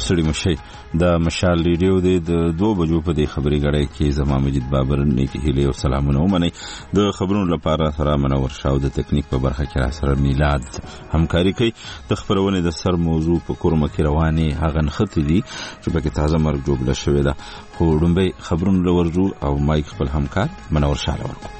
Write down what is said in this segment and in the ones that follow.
ستړي مشئ. د مشال ریډیو د 2 بجو په دې خبري غړی کې زما مجید بابر نیکی هیله او سلامونه ومنئ. د خبرونو لپاره سره منور شاو د تکنیک په برخه کې را سره میلاد همکاري کوي. د خبرونې د سر موضوع په کورمه کې رواني هغه نختی دي چې پکې تازه مرګ جوړه شوې ده. خو ډومبي خبرونو لورجو او مایک خپل همکار منور شاله ورکو.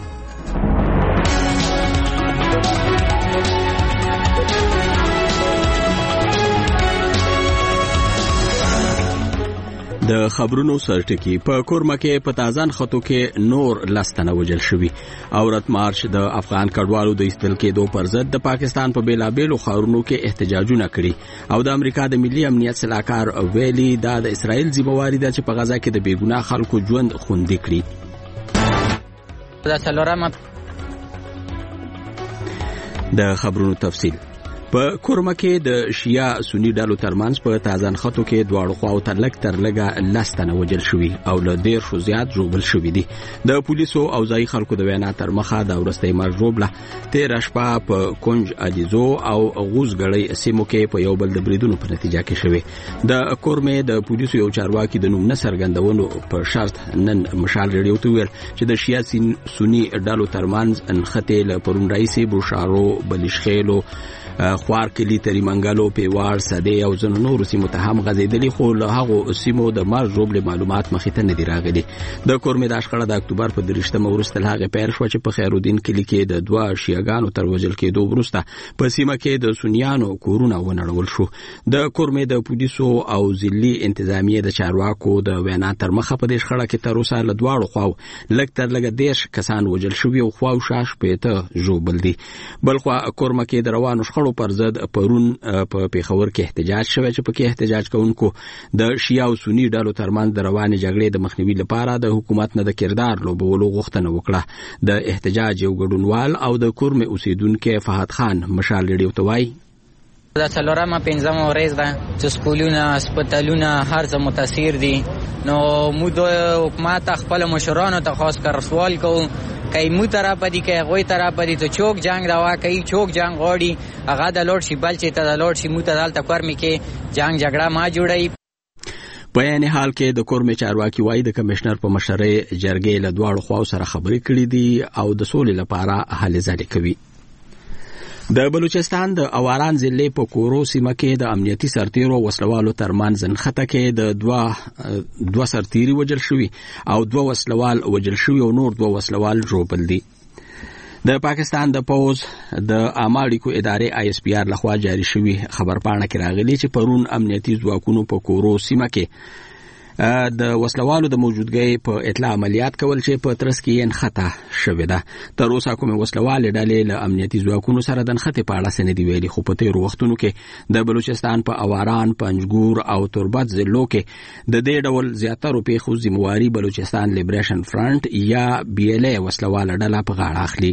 د خبرونو سرټکی په کورمه کې په تازان خطو کې نور لستنه وجل شوی. اورت مارچ د افغان کډوالو د ایستل کېدو پر ضد د پاکستان په بیلابېلو ښارونو کې احتجاجونه کړي او د امریکا د ملي امنیت سلاکار ویلي دا د اسرائیل ذمہواری ده چې په غزا کې د بیګناه خلکو ژوند خوندي کړي. د خبرونو تفصیل په کورمه کې د شیا سنی ډلو ترمنځ په تازان خطو کې دواړو خواو تر لږه لستنه وجل شوی او له 10 زیات ژوبل شوی دي. د پولیسو او ځای خلکو د وینا تر مخه د ورستۍ مرګ ژوبله 13 شپه په کنج علیزو او غوزګړی سیمو کې په یو بل د بریدونو په نتیجه کې شوی. د کورمه د پولیسو یو چارواکي د نوم نه څرګندونو په شرط نن مشال ریډیو ته ویل چې د شیا سنی ډلو ترمنځ انخته له پرون رئیس بوشارو بلشخیلو خوار کلی تری منګلو پیوار سده او زنو نور سیمو ته هم غزیدلی خو له هغه سیمو د مرګ ژوبل معلومات مخې ته نه دی راغلي. د کورمه د اشخړه د اکتوبر په 3 ورسته هغه پیر شو چې په خیرالدین کلی کې د 2 شیعاګانو تر وژل کېدو ورسته په سیمه کې د سنیانو کورونه ونړول شو. د کورمه د پولیسو او ځلي انتظامیه د چارواکو د وینا تر مخه په دې شخړه کې تر اوسه له دواړو خواو لږ 10 کسان وژل شوی او خواو شاش پېته ژوبل دي. بلخو کورمه کې د روانو شخړو پر ضد پرون په پیښور کې احتجاج شوی چې پکې احتجاج کوونکو د شیعه او سنی ډلو ترمنځ د روانې جګړې د مخنیوي لپاره د حکومت نه د کردار لوبولو غوښتنه وکړه. د احتجاج یو ګډونوال او د کورمه اوسیدونکو فهد خان مشال ریډیو ته وایي دا څلورمه پنځمه ورځ ده چې سکولونه هسپتالونه هر څه متاثر دي. نو موږ د حکومت خپل مشرانو ته خاص کر سوال کوو کای مو طرف پدې کې غوي طرف پدې ته چوک جنگ روا کوي چوک جنگ غوړي هغه د لوړ شي بل چې ته د لوړ شي مو ته دالته کورمي کې جنگ جګړه ما جوړي. په یعنی حال کې د کورمه چارواکي وایي د کمشنر په مشرۍ جرګې له دواړو خواو سره خبرې کړې دي او د سولې لپاره هلې ځلې کوي. د بلوچستان د اواران ضلع په کورو سیمه کې د امنیتي سرتیرو وسلوالو ترمنځ نښته کې د 2 سرتیري وجل شوی او 2 وسلوال وجل شوی او نور 2 وسلوال ژوبل دي. د پاکستان د پوز د اماړیکو ادارې ISPR لخوا جاری شوی خبرپاڼه کې راغلی چې پرون امنیتي ځواکونو په کورو سیمه کې د وسلوالو د موجودګۍ په اطلاع عملیات کول چې په ترڅ کې انخته شوې ده. تر اوسه کومه وسلوالې ډلې له امنیتي ځواکونو سره د انخته په اړه څه نه دی ویلي. خو په تیرو وختونو کې د بلوچستان په اواران، پنجګور او تربت ضلعو کې د دې ډول زیاتره پیښو ذمہواری بلوچستان لیبریشن فرنٹ یا BLA وسلواله ډله په غاړه اخلي.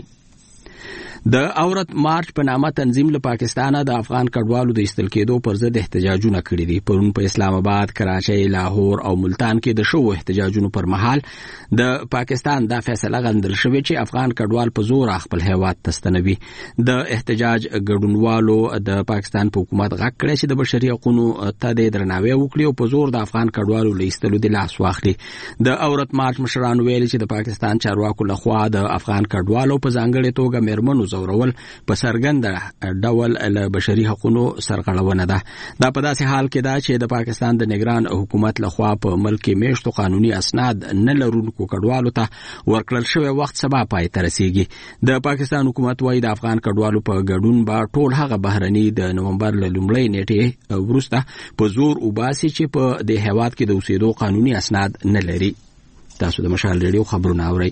د اورت مارچ په نامه تنظیم له پاکستانه د افغان کډوالو د ایستل کېدو پر ضد احتجاجونه کړي دي. پرون په اسلام آباد، کراچۍ، لاهور او ملتان کې د شو احتجاجونو پر مهال د پاکستان دا فیصله غندل شوې چې افغان کډوال په زور خپل هیواد ته ستنوي. د احتجاج ګډونوالو د پاکستان په حکومت غږ کړی چې د بشري حقوقو ته د درناوي وکړي او په زور د افغان کډوالو له ایستلو د لاس واخلي. د اورت مارچ مشرانو ویلي چې د پاکستان چارواکو لخوا د افغان کډوالو په ځانګړې توګه میرمنو زورول په سرګند ډول له بشري حقوقو سرغړونه ده. دا په داسې حال کې ده چې د پاکستان د نگران حکومت لخوا په ملک کې میشتو قانوني اسناد نه لرونکو کډوالو ته ورکړل شوی وخت سبا پای ته رسیږي. د پاکستان حکومت وايي د افغان کډوالو په ګډون به ټول هغه بهرني د نومبر له لومړۍ نیټې وروسته په زور وباسي چې په دې هیواد کې د اوسېدو قانوني اسناد نه لري. تاسو د مشال ریډیو خبرونه اورئ.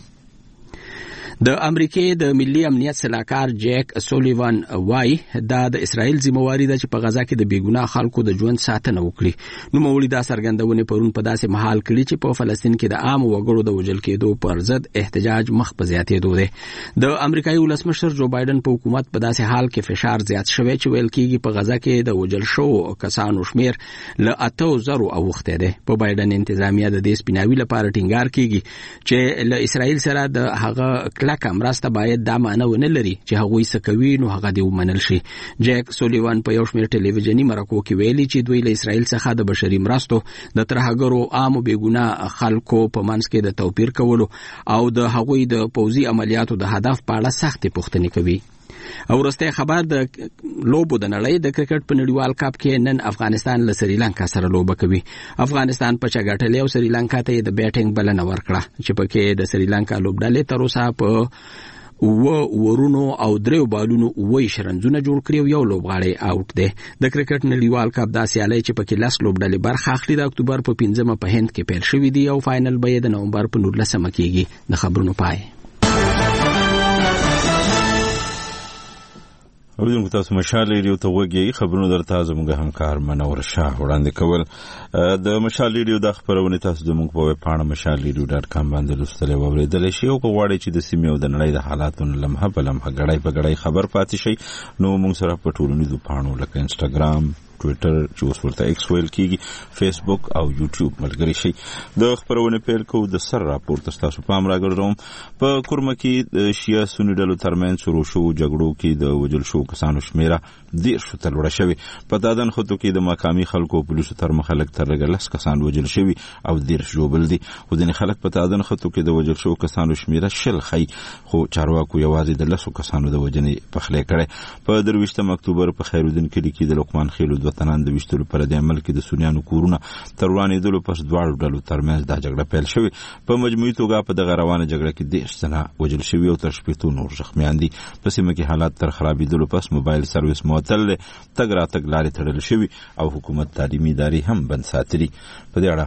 د امریکای د ملي امنیت سلاکار جیک سولیوان وای دا د اسرائیل ذمہواری ده چې په غزا کې د بیګناه خلکو د ژوند ساتنه وکړي. نو مولوی دا سرګندونه پرون په داسې محل کړي چې په فلسطین کې د عام وګړو د وژل کېدو پر ضد احتجاج مخ په زیاتېدو دی. د امریکایي ولسمشر جو بایدن په حکومت په داسې حال کې فشار زیات شوی چې ویل کېږي په غزا کې د وژل شوو کسانو شمیر له 8000 اوخته دی. په بایدن انتظامیه د دې سپیناوي لپاره ټینګار کوي چې له اسرائیل سره د هغه شک مرسته باید دا معنی ونه لري چې هغوی څه کوي نو هغه دې ومنل شي. جیک سولیوان په یو شمېر ټلویزیوني مرکو کې ویلي چې دوی له اسرائیل څخه د بشري مرستو د ترهګرو عام بېګناه خلکو په منځ کې د توپیر کولو او د هغوی د پوځي عملیاتو د هدف په اړه سختې پوښتنې کوي. او وروستی خبر د لوبو د نړۍ د کرکټ په نړیوال کپ کې نن افغانستان له سریلانکا سره لوبه کوي. افغانستان په چګټلې او سریلانکا ته د بیټینګ بلنه ورکړه چې پکې د سریلانکا لوبډلې تر اوسه په ورونو او دریو بالونو وې شرنځونه جوړ کړی او یو لوبغاړی آوټ دی. د کرکټ نړیوال کپ د سیالۍ چې پکې 10 لوبډلې برخه اخلي د اکتوبر په 15 په هند کې پیل شوې دي او فائنل به د نومبر په 19 کېږي. د خبرونو پای. اوریدونکو تاسو مشال ریډیو ته وګورئ. خبرونه درته زموږ همکار منور شاه وړاندې کول. د مشال ریډیو د خبرونه تاسو زموږ په ویب پاڼه mashalradio.com باندې لوستلی او اوریدلی شئ. او غواړئ چې د سیمې او د نړۍ د حالاتو لمحه په لمحه غړای په غړای خبر پاتې شئ نو موږ سره په ټولنیزو پاڼو لکه انسټاګرام، ټویټر چې اوس ورته ایکس ویل کیږي، فیسبوک او یوټیوب ملګری شي. د خبرونه پیل کوو. د سر راپورته تاسو پام راګرځوم. په کورمه کې د شیعه سنی ډلو ترمنځ شروع شو جګړو کې د وژل شو کسانو شمیره 10 ته لوړه شوې. په دادن خطو کې د مقامي خلکو پولیسو تر مخالک تر لږ کسان وژل شوي او 10 جوړل دي. خو ځینې خلک په دادن خطو کې د وژل شو کسانو شمیره شل خي، خو چارواکو یوازې د 10 کسانو د وژنې پخلی کړي. په 23 اکتوبر په خیرالدین کې د لقمان خیلو د وطنان د وشتلو پر د عمل کې د سنیانو کورونه تر ورانېدلو پس دواړو ډلو ترمنځ دا جګړه پیل شوې. په مجموعي توګه په دغه روانه جګړه کې 10 تنه وژل شوي او تر 80 نور زخمیان دي. په سیمه کې حالات تر خرابېدلو پس موبایل سرویس معطل دی، تګ راتګ لارې تړل شوي او حکومت تعلیمي ادارې هم بند ساتلي. په دې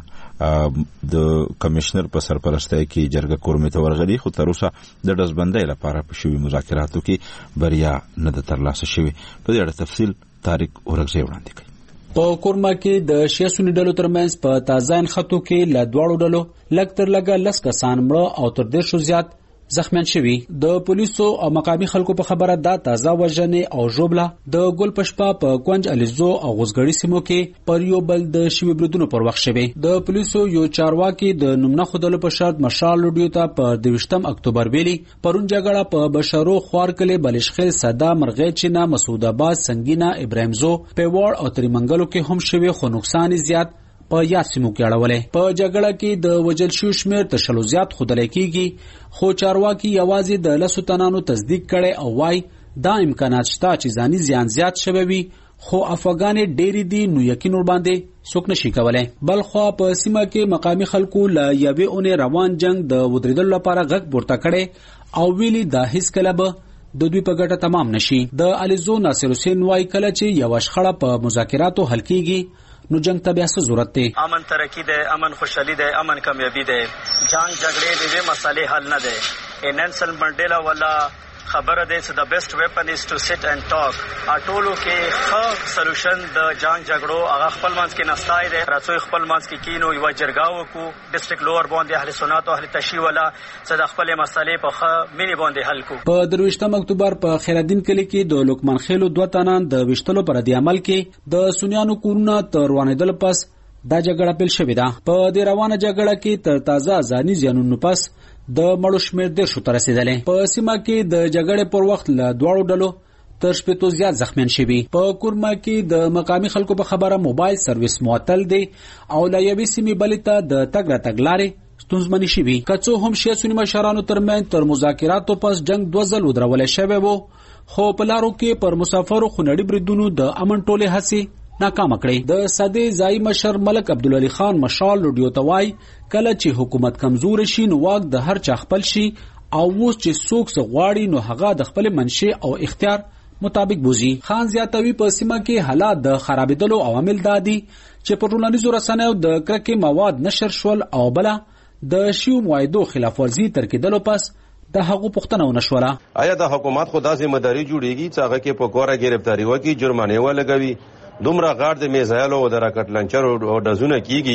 اړه د کمشنر په سرپرستۍ کې جرګه کورمې ته ورغلي، خو تر اوسه د ډزبندۍ لپاره په شوي مذاکراتو کې بریا نه ده ترلاسه شوې. په دې اړه تفصیل طارق اورغزی وړاندې کوي. په کورما کې د شیعه سنی ډلو ترمنځ په تازه خطو کې له دواړو ډلو لږ تر لږه 10 کسان مړه او تر 10 زیات زخمیان شوي. د پولیسو او مقامي خلکو په خبره دا تازه وژنې او ژوبله د ګل پشپا په کونج الیزو او غوزګړی سیمو کې پر یو بل د شوي بریدونو پر وخت شوي. د پولیسو یو چارواکي د نوم نه خودلو په شرط مشال ریډیو ته په 23 اکتوبر ویلي پرون جګړه په بشرو خوارکلې بلشخیل صدا مرغې چینا مسعود آباد سنگینا ابراهیمزو پیوړ او تریمنګلو کې هم شوي، خو نقصان زیات په یاد سیمو کې اړولې. په جګړه کې د وژل شوو شمیر تر 100 زیات خودلې کیږي، خو چارواکي یوازې د 10 تنانو تصدیق کړي او وايي دا امکانات شته چې ځاني زیان زیات شوی وي، خو افغانې ډېری دي نو یقین ور باندې څوک نشي کولای. بل خو په سیمه کې مقامي خلکو له یوې اونې روان جنگ د ودرېدل لپاره غږ پورته کړي او ویلي دا هیڅ کله به د دوی په ګټه تمام نشي. د الیزو ناصر حسین وايي کله چې یو شخړه په مذاکراتو حل کیږي نو جنگ ته بیا څه ضرورت دی؟ امن ترقی دی، امن خوشحالی دی، امن کامیابی دی. جنگ جګړې د مسالې حل نه دی. نيلسن منډیلا ولا خبره ده چې the best weapon is to sit and talk. اټولو کې ښه سولوشن د جنگ جګړو هغه خپل منځ کې نستای دی. راځي خپل منځ کې کینو یو جرګه وکړو ډیسټریکټ لوور باندې اهل سنت او اهل تشیع ولا چې د خپل مسالې په ښه مینه باندې حل کو. په 23 اکتوبر په خیرالدین کلی کې د لقمان خیلو دوه تنان د وشتلو پر دی عمل کې د سنیانو کورونه تر ورانېدل پس دا جګړه پیل شوې ده. په دې روانه جګړه کې تر تازه ځاني زیانونو پس د مړو شمیر 10 ته رسیدلې. په سیمه کې د جګړې پر وخت له دواړو ډلو تر 80 زیات زخمیان شوي. په کورما کې د مقامي خلکو په خبره موبایل سرویس معطل دی او له یوې سیمې بلې ته د تګ راتګ لارې ستونزمنې شوي. که څو هم شیعه سني مشرانو ترمنځ تر مذاکراتو پس جنگ 2 ځل ودرولې شوی وو، خو په لارو کې پر مسافرو خونړي بریدونو د امن ټولې هڅې ناکام کړی. د صدې ځای مشر ملک عبدالعلی خان مشال ریډیو ته وایي کله چې حکومت کمزور شي نو واک د هر چا خپل شي او اوس چې څوک څه غواړي نو هغه د خپل منشي او اختیار مطابق بوزي. خان زیاتوي په سیمه کې حالات د خرابېدلو عوامل دادي چې په ټولنیزو رسنیو د کرکې مواد نشر شول او بل د شیو معاهدو خلاف ورزي تر کېدلو پس د هغو پوښتنه ونشوله. آیا د حکومت خو داسې مداري جوړیږي چې هغه کې په کوره گرفتاری وکړي، جرمانه ولګوي، دومره غاړ د میزایلو او د راکټ لانچر او ډزونه کیږي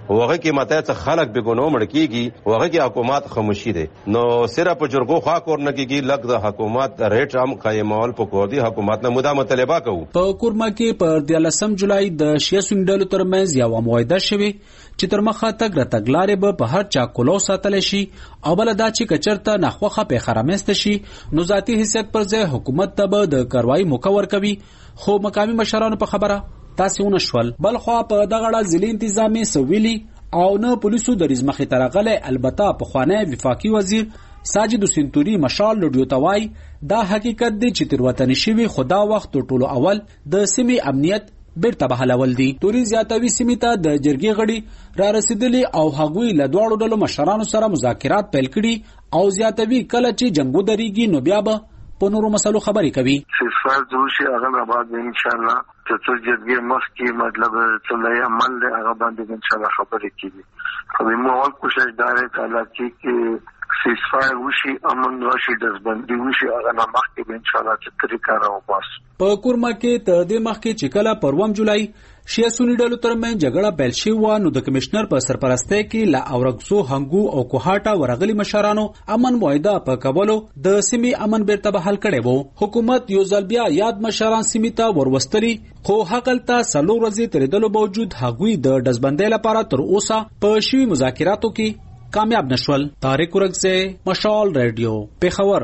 وغه کې ماته څه خلک به ګنو مړ کیږي وغه کې حکومت خاموشي ده نو صرف جرګو خوا کور نه کیږي لګ د حکومت ریټ هم قائمول پکور دي حکومت نه مدام طلبه کوو په کورما کې پر 13 جولای د شیعه سنی ډلو ترمنځ یو معاهده شوه چې تر مخه تګ راتګلارې به په هر چا کولو ساتل شي او بل دا چې کچرته نخوخه په خرمست شي نو ذاتی حیثیت پر ځای حکومت ته به د کاروایی مکور کوي خو مقامی مشرانو په خبره تاسو ونشول بل خو په دغه ډول ځلې انتظامی سویلی او نه پولیسو د رزمخې ترغله البته په خوانه وفاقي وزیر ساجد سنتوري مشال لډیو توای دا حقیقت دی چې تر وطن شوی خدا وخت ټولو اول د سیمې امنیت بیرته بحالول دي توري زیاتوي سیمې ته د جرګې غړي را رسیدلي او هغوی له دواړو ډلو مشرانو سره مذاکرات پیل کړي او زیاتوي کله چې جنگو دريږي نو بیا به په نورو مسلو خبرې کوي سفر دوشي هغه بعد ان شاء الله چې څو جرګې مخکې مطلب څه لای عمل له هغه باندې ان شاء الله خبرې کیږي خو موږ اول کوشش دارې کاله چې سیسفایر وشي امن راشي دزبندي وشي هغه نه مخکې ان شاء الله چې طریقه راو پاس په کورما کې تر دې مخکې چې کله پر 1 جولای شیعه سنی ډلو ترمنځ جګړه پیل شوې و نو د کمشنر په سرپرستۍ کې لا اورګزو هنګو او کوهاټا ورغلي مشرانو امن معاهده په کابلو د سیمې امن بیرته بحال کړي وو حکومت یو ځل بیا یاد مشران سیمې ته وروستري خو حقلته سلو ورځې ترېدلو باوجود هغوی د دزبندۍ لپاره تر اوسه په شوي مذاکراتو کې کامیاب نشول طارق ورغزه مشال رادیو پیښور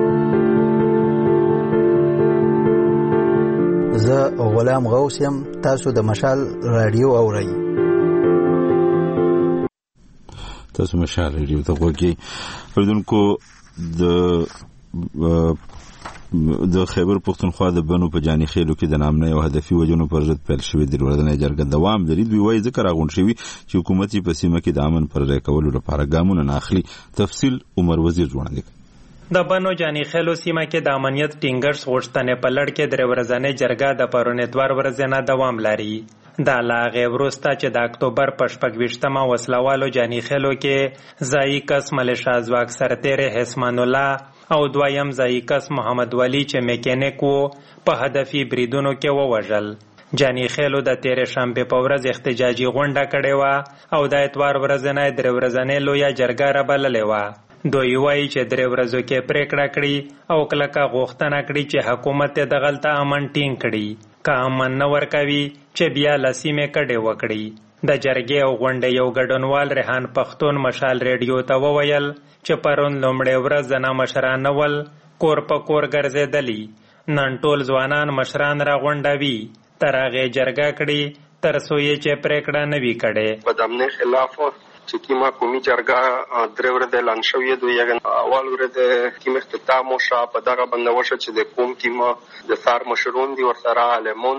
زه غلام غوث یم تاسو د مشال رادیو اورئ تاسو مشال رادیو ته وګورئ اوریدونکو د خیبر پختونخوا د بنو په جاني خېلو کې د نامنه او هدفي وجونو پر ضد پیل شوې د ورځنۍ جرګه دوام لري دوی وايي ذکر غون شوی چې حکومتي په سیمه کې د امن پر ځای کولو لپاره ګامونه نه اخلي تفصیل عمر وزیر وړاندې د بنو جاني خېلو سیمه کې د امنیت ټینګرز غوښتنې په لړ کې د ورځنۍ جرګه د پرون اتوار ورځې دوام لري دا لاغه ورسته چې د اکتوبر په 28مه وسلوالو جاني خېلو کې ځای کس ملیشا ځواک سرتیری حسمان الله او دویم ځای کس محمد ولی چې میکانیک وو په هدفي بریدونو کې ووژل جاني خېلو د تیرې شنبه په ورځ احتجاجي غونډه کړې و او د اتوار ورځنۍ د ورځنۍ لویه جرګه را بللې و دوی وایي چې درې ورځو کې پریکړه کړې او کلکه غوښتنه کړې چې حکومت د غلطه امن ټینګ کړي که امن نه ورکوي چې بیا لسیمه کډې وکړي د جرګې او غونډې یو ګډونوال ریحان پښتون مشال ریډیو ته وویل چې پرون لومړی ورځ زنا مشران ول کور په کور ګرځېدلی نن ټول ځوانان مشران را غونډوي تر هغې جرګه کړي تر څو یې چې پریکړه نه وي کړې په د امنیت خلاف چې کیما قومي جرګه درې ورځې اعلان شوې دوی اول ورځ کیما اختتام وشو په دغه باندې وشو چې د قوم کیما د سار مشرون دي ورسره عالمون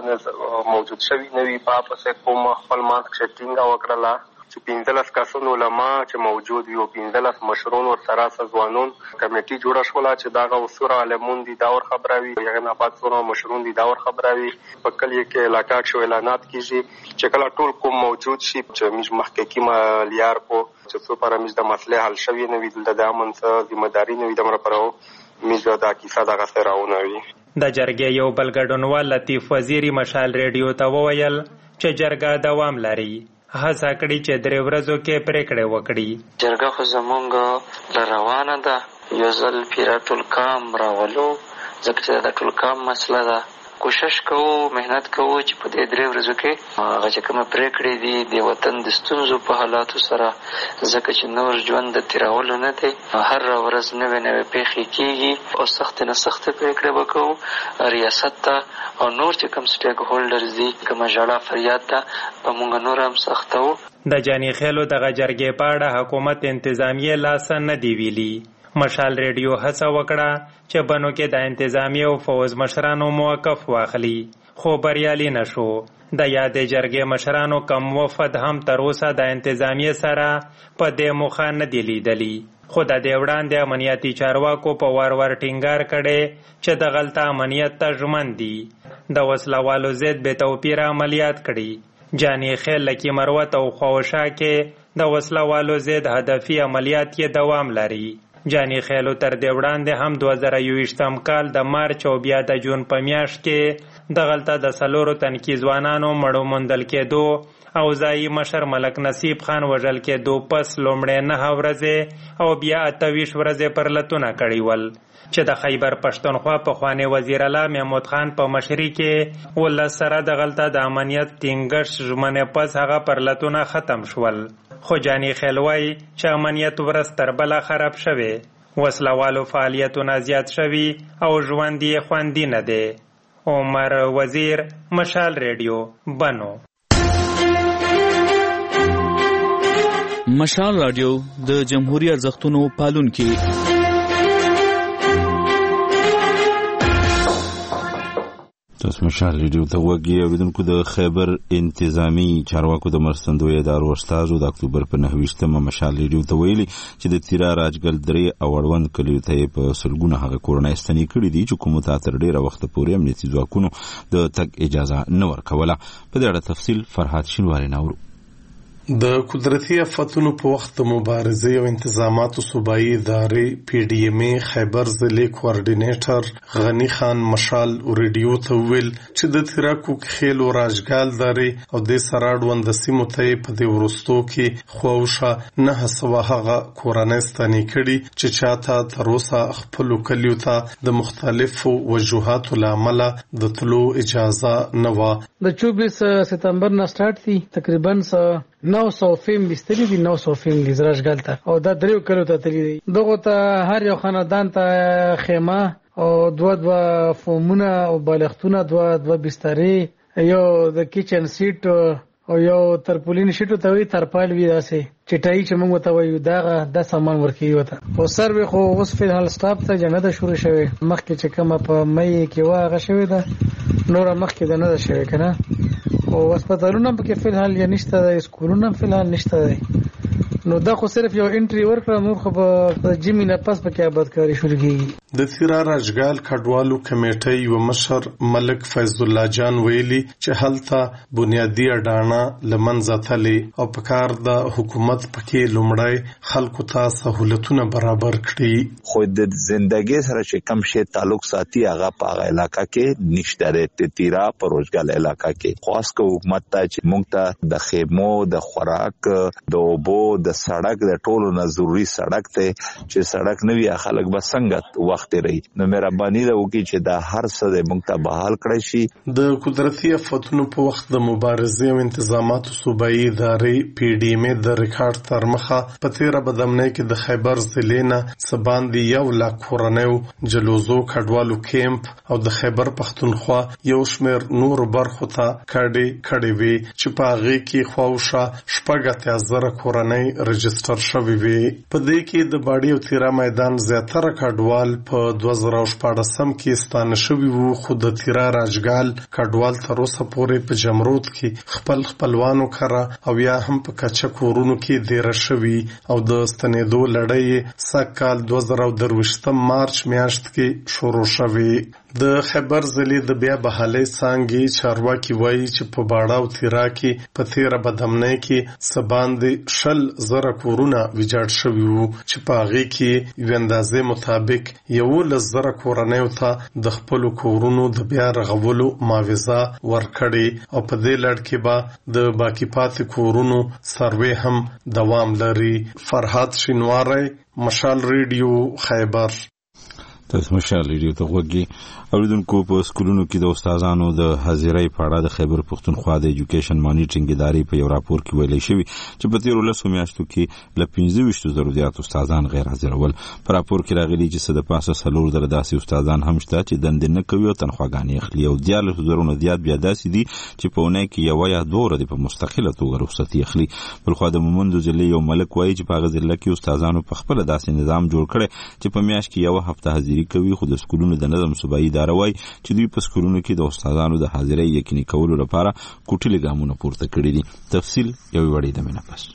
موجود شوي نوي په پسې قوم خپل ماسک شټینګ وکړه چې 15 کسان علما چې موجود وي او 15 مشرون ورسره ځوانون کمیټي جوړه شوه چې دغه وسوره عالمون دي دا ور خبروي یغه نه پات څو مشرون دي دا ور خبروي په کلی کې علاقه شو اعلانات کیږي چې کله ټول کوم موجود شي چې موږ محققي مالیار کو چې څو پر موږ د مسله حل شوی نه وي د امن څخه ذمہ داری نه وي د مر پرو موږ دا کیسه دغه سره راونوي د جرګې یو بل ګډونوال لطیف وزیری مشال ریډیو ته وویل چې جرګه دوام لري هڅه کړې چې درې ورځو کې پریکړه وکړي جرګه خو زمونږ روانه ده یو ځل پیرا ټول کام راولو ځکه چې دا ټول کام مسله ده کوشش کوو مهنت کوو چې په دې درې ورځو کې هغه چې کومه پریکړې دي د وطن د ستونزو په حالاتو سره ځکه چې نور ژوند د تیرولو نه دی هر ورځ نوې نوې پیښې کېږي او سخت نه سخت پریکړې وکړو ریاست ته او نور چې کوم سټیک هولډرز دي کومه ژړا فریاد ده په موږ نور هم سختو د جاني خېلو دغه جرګې په اړه حکومت انتظامیه لاس نه دی ویلي مشال ریډیو هڅه وکړه چې بنو کې د انتظامیه او فوز مشرانو موقف واخلي خو بریالي نشو د یادې جرګې مشرانو کم وفد هم تر اوسه د انتظامیه سره په دې موخه نه دی لیدلی خو د دې وړاندې امنیتي چارواکو په وار ټینګار کړي چې د غلطه امنیت ته ژمن دي د وسلوالو ضد بې توپیره عملیات کړي جاني خېل لکي مروت او خوشا کې د وسلوالو ضد هدفي عملیات یې دوام لري جاني خېلو تر دې وړاندې هم 2021 کال د مارچ او بیا د جون په میاشت کې د غلطه د سلورو تنکي ځوانانو مړو موندل کېدو او ځایي مشر ملک نصیب خان وژل کېدو پس لومړی 9 ورځې او بیا 28 ورځې پرلتونه کړي ول چې د خیبر پښتونخوا پخوانی وزیر اعلی محمود خان په مشرۍ کې ولس سره د غلطه د امنیت ټینګښت ژمنې پس هغه پرلتونه ختم شول. خو جانی خیل وایي چې امنیت ورځ تر بله خراب شوی، وسلوالو فعالیتونه زیات شوي او ژوند یې خوندي نه دی. عمر وزیر، مشال ریډیو، بنو. مشال رادیو د جمهوریت ارزښتونو پالونکي. تاسو مشال ریډیو ته وګورئ. اوریدونکو د خیبر انتظامی چارواکو د مرستندوی ادارو استازو د اکتوبر په 9 مشال ریډیو ته ویلي چې د تیرا راجګل درې او اړوند کلیو ته په سلګونه هغه کورنۍ ستنې کړي دي چې کومه تر ډیره وخت پورې امنیتي ځواکونو د تګ اجازه نه ورکوله. په دې اړه تفصیل فرهاد شینواری ناورو. د قدرتي آفتونو په وخت د مبارزې او انتظاماتو صوبایي ادارې PDMA خیبر ضلع کوارډینیټر غنی خان مشال ریډیو ته ویل چې د تیراکو خیل او راجګال دارې او د سراډوند د سیمو ته په دې ورستو کې خوښه نه سوا هغه کورنۍ ستنې کړي چې چاته تر اوسه خپل کلیو ته د مختلفو وجوهاتو لامل د تلو اجازه نه و. د 24 ستمبر نه سٹارټ دي تقریبا 900 فیملی ستړي دي. 900 فیملی زراجګل ته او دا دریو کلو ته تللی دي. دغه ته هر یو خاندان ته خیمه او دوه فومونه او بالښتونه دوه بسترې یو د کچن سیټ او یو ترپولین شیټو ته وی ترپال وی داسې چټای چې موږ ته وایو دا د سامان ورکی وته. او سروي خو اوس په حال سټاپ ته جنده شروع شوه. مخکې چې کومه په مې کې واغه شوه ده نور مخکې ده نه شوه کنه. او هسپتالونه په کې په حال یا نشته ده، اسکولونه په حال نشته ده. نو دا خو صرف یو انټری ورکړه، نور خو په جمی نه پس په کې آبادکاری شروع کیږي. د تیرا راجګال کډوالو کمیټې یو مشر ملک فیض الله جان ویلي چې هلته بنیادی اډانه لمنځه تلې او په کار د حکومت پکې لومړی خلکو ته سہولتونه برابر کړي. خو د زندګۍ سره چې کم شي تعلق ساتي هغه په هغه علاقہ کې نشته رته تیرا په روزګال علاقہ کې خاص کو حکومت ته چې موږ ته د خیمو د خوراک د اوبو د سړک د ټولو نه ضروری سړک ته چې سړک نه وي خلک به څنګه وخت لري. نو مهرباني ده وکړي چې دا هر څه د موږ ته بحال کړی شي. د قدرتي آفتونو په وخت د مبارزې او انتظاماتو صوبایي ادارې PDMA د ریکارډ تر مخه په 13 بدامنۍ کې د خیبر ضلع نه سباندې 1 لک کورنیو جلوزو کډوالو کیمپ او د خیبر پښتونخوا یو شمیر نور برخو ته کړي وي چې په هغه کې خواوشه شپږ زره کورنۍ رجستر شوی وي. په دې کې د باډي او تیرا میدان زیاتره کډوال په 2014 کې ستانه شوی وو، خو د تیرا راجګال کډوال تر اوسه پورې په جمرود کې خپلوانو کرا او یا هم په کچا کورونو کې ډیر شوی او د ستنېدو لړۍ سکهال 2023 مارچ میاشت کې شروع شوی. د خیبر ضلع د بیا بحالۍ څانګې چارواکي وایي چې په باډا او تیرا کې په 13 بدامنۍ کې سباندې 100,000 کورونه ویجاړ شوي وو چې په هغه کې یو اندازې مطابق 11,000 کورنیو ته د خپل کورونو د بیا رغولو معاوضه ورکړي او په دې لړ کې به د باقی پاتې کورونو سروې هم دوام لري. فرهاد شینواری، مشال ریډیو، خیبر. تاسو مشال ریډیو ته وګورئ. اوریدونکو په سکولونو کې د استادانو د حاضرۍ په اړه د خیبر پښتونخوا د ایجوکیشن مانیټرینګ ادارې په یو راپور کې ویلي شوی چې په تیرو 10 میاشتو کې ل 25,000 زیات استادان غیر حاضرول. په راپور کې راغلي چې د پاسه 4,000 داسې استادان هم شته چې دندې نه کوي او تنخواګانې اخلي او 14,000 زیات بیا داسې دي چې په اونۍ کې یو یا دوه ورځې په مستقله توګه رخصتي اخلي. بلخو د مومندو ضلع یو ملک وایي چې په هغه ضلع کې استادانو په خپل داسې نظام جوړ کړي چې په میاشت کې یو هفته حاضري کوي، خو د سکولونو د نظم صوبایي اداره وایي چې دوی په سکولونو کې د استادانو د حاضرۍ یقیني کولو لپاره کوټلي ګامونه پورته کړي دي. تفصیل یو وړي د مینه پس.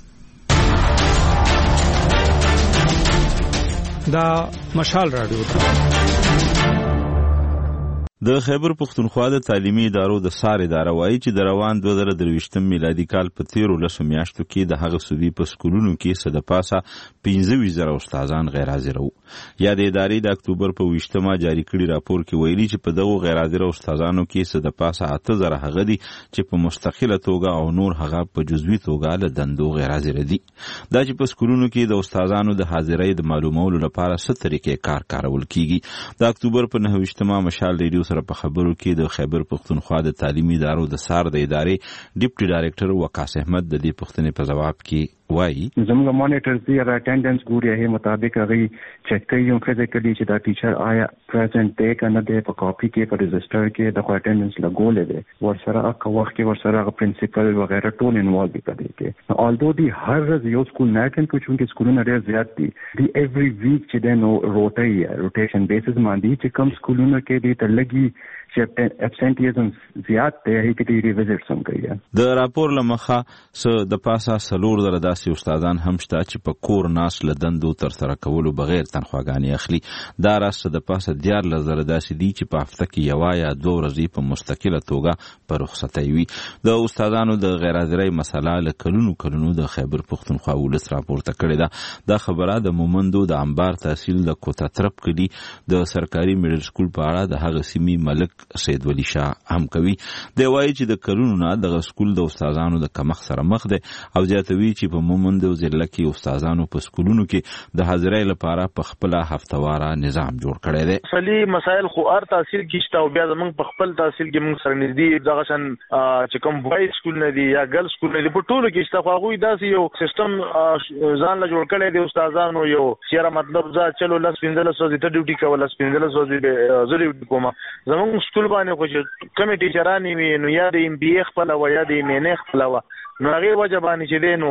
دا مشال رادیو د خیبر پښتونخوا د تعلیمي ادارو د سار اداره وایي چې د روان 2023 میلادي کال په 13 میاشتو کې د هغه صوبې په سکولونو کې څه د پاسه 15,000 استادان غیر حاضر وو. یا د ادارې د اکتوبر په 20 جاری کړي راپور کې ویلي چې په دغه غیر حاضر استادانو کې څه د پاسه 8,000 هغه دي چې په مستقله توګه او نور هغه په جزوي توګه له دندو غیر حاضر دي. دا چې په سکولونو کې د استادانو د حاضرۍ د معلومولو لپاره څه طریقې کارول کیږي. د اکتوبر په 9 مشال ریډیو سره په خبرو کې د خیبر پښتونخوا د تعلیمي ادارو د سار د ادارې ډیپټي ډایریکټر وقاص احمد د دې پوښتنې په جواب کې وایي زموږ مانیټرز دی را اټینډنس ګوري هي مطابق هغه چیک کوي او فزیکلی چې دا ټیچر آیا پریزنٹ دی کنه دی په کاپی کې په رجسٹر کې د اټینډنس لګولې دی ورسره هغه وخت کې ورسره پرنسپل وغیرہ ټول انوالو دي پدې کې. although دی هر ورځ یو سکول نه ټن کوم چې سکولونه ډېر زیات دي دی ایوری ویک چې د روټیشن بیسز باندې چې کم سکولونه کې دي ته لګي چې ابسنټیزم زیات دی هي کې دی ریویزټ سم کوي. د راپور لمخه س د پاسه سلور در داسې استادان هم شته چې په کور ناس لدندو تر سره کولو بغیر تنخواګانې اخلي. دا راست د پاسه 14,000 داسې دي چې په هفته کې یو یا 2 ورځې په مستقله توګه په رخصتۍ وي. د استادانو د غیر حاضرۍ مسله له کلونو د خیبر پښتونخوا ولس راپورته کړې ده. دا خبره د مومندو د انبار تحصیل د کوتاترپ کړي د سرکاري میډل سکول په اړه د هغه سیمې ملک سید ولی شاه هم کوي. دی وایي چې د کلونو نه د سکول د استادانو د کمښت سره مخ دی او زیاتوي چې په مومند او ضلع کې استادانو په سکولونو کې د حاضرۍ لپاره په خپل هفتواره نظام جوړ کړی دی. اصلي مسایل خو ار تحصیل کېشته او بیا زمونږ په خپل تحصیل کې موږ سره نږدې دغه شان چې کوم وای سکول نه دی یا ګرل سکول نه دی په ټولو کې شته. خو هغوی داسې یو سیستم ځان له جوړ کړی دی استادانو یو چیرې مطلب ځا چلو 15 ورځې ته ډیوټي کوله 15 ورځې زه ډیوټي کوم. زمونږ سکول باندې خو چې کمی ټیچرانی وي نو یا د ام بي ای خپل و یا د ام ان ای خپل و نو هغه وجه باندې چې دینو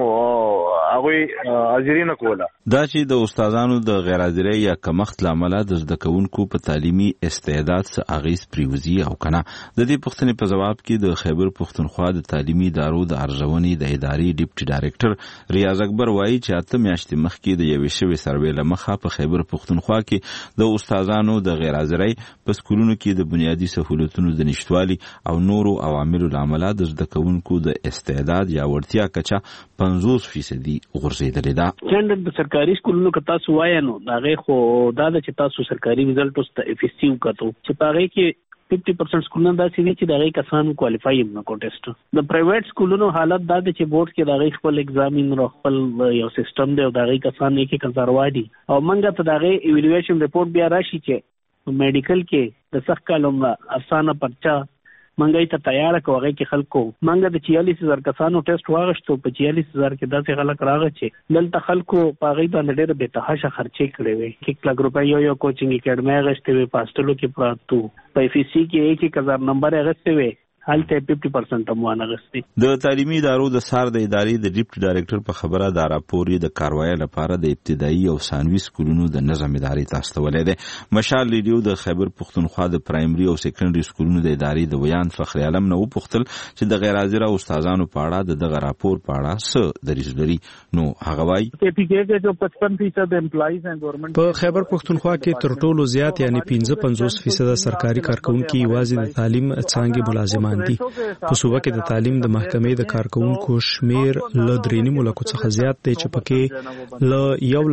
هغه حاضرین کوله. دا چې د استادانو د غیر حاضرۍ یا کمښت لامل د زده کوونکو په تعلیمي استعداد څخه اغیز پریوزي او کنه. د دې پوښتنې په جواب کې د خیبر پښتونخوا د تعلیمي ادارو د ارزونې د ادارې ډیپټي ډایریکټر ریاض اکبر وایي چې 8 میاشتې مخکې د یوې شوې سروې لمخه په خیبر پښتونخوا کې د استادانو د غیر حاضرۍ په سکولونو کې د بنیادی سہولتونو د نشټوالي او نورو عواملو لامل د زده کوونکو د استعداد یا وړتیا کچا 50% غورځېدلې ده. څنګه د سرکاري سکولونو کې تاسو وایي نو دا غي خو دا چې تاسو سرکاري رزلټ او اف اس سی وکړو چې پاره کې 50% سکولونه دا سړي چې دغه کسانو کوالیفای نه کو ټیسټ. د پرایویټ سکولونو حالت دا چې بورډ کې دغه خپل ایگزامین او خپل یو سیستم دی او دغه کسان یې کې کزاروادي او منګه ته دغه ایوالویشن ریپورت بیا راشي چې میډیکل کې د سخت کالم افسانه پرچا منګای ته تیار کوغه کې خلکو منګه د 46,000 کسانو ټیسټ واغشتو په 46,000 کې داسې خلک راغی چې دلته خلکو په غي باندې ډېر به تحاشه خرچې کړې وي. 1 لک روپۍ یو کوچینګ اکیډمي غشته وي پاستلو کې پراتو په اف سی کې 1,000 نمبر غشته وي هلته 50% اموانه غستی. د تعلیمي ادارو د سار د ادارې د ډیپټي ډایریکټر په خبره دا راپور د کاروایی لپاره د ابتدایي او ثانوي سکولونو د نظم ادارې تاسطولې ده. مشال ریډیو د خیبر پښتونخوا د پرایمري او سیکنډري سکولونو د ادارې د ویان فخر عالم نو پوښتل چې د غیر حاضر استادانو په اړه دغه راپور په اړه څه دریځ لري. نو هغه وایي چې 55% امپلایز ان ګورنمنت په خیبر پښتونخوا کې تر ټولو زیات یعنی 55% سرکاري کارکونکو یوازې د تعلیم څنګه ملازمان دي. په صوبه کې د تعلیم د محکمې د کارکونکو شمیر ل 3.5 لکو څخه زیات دی چې پکې ل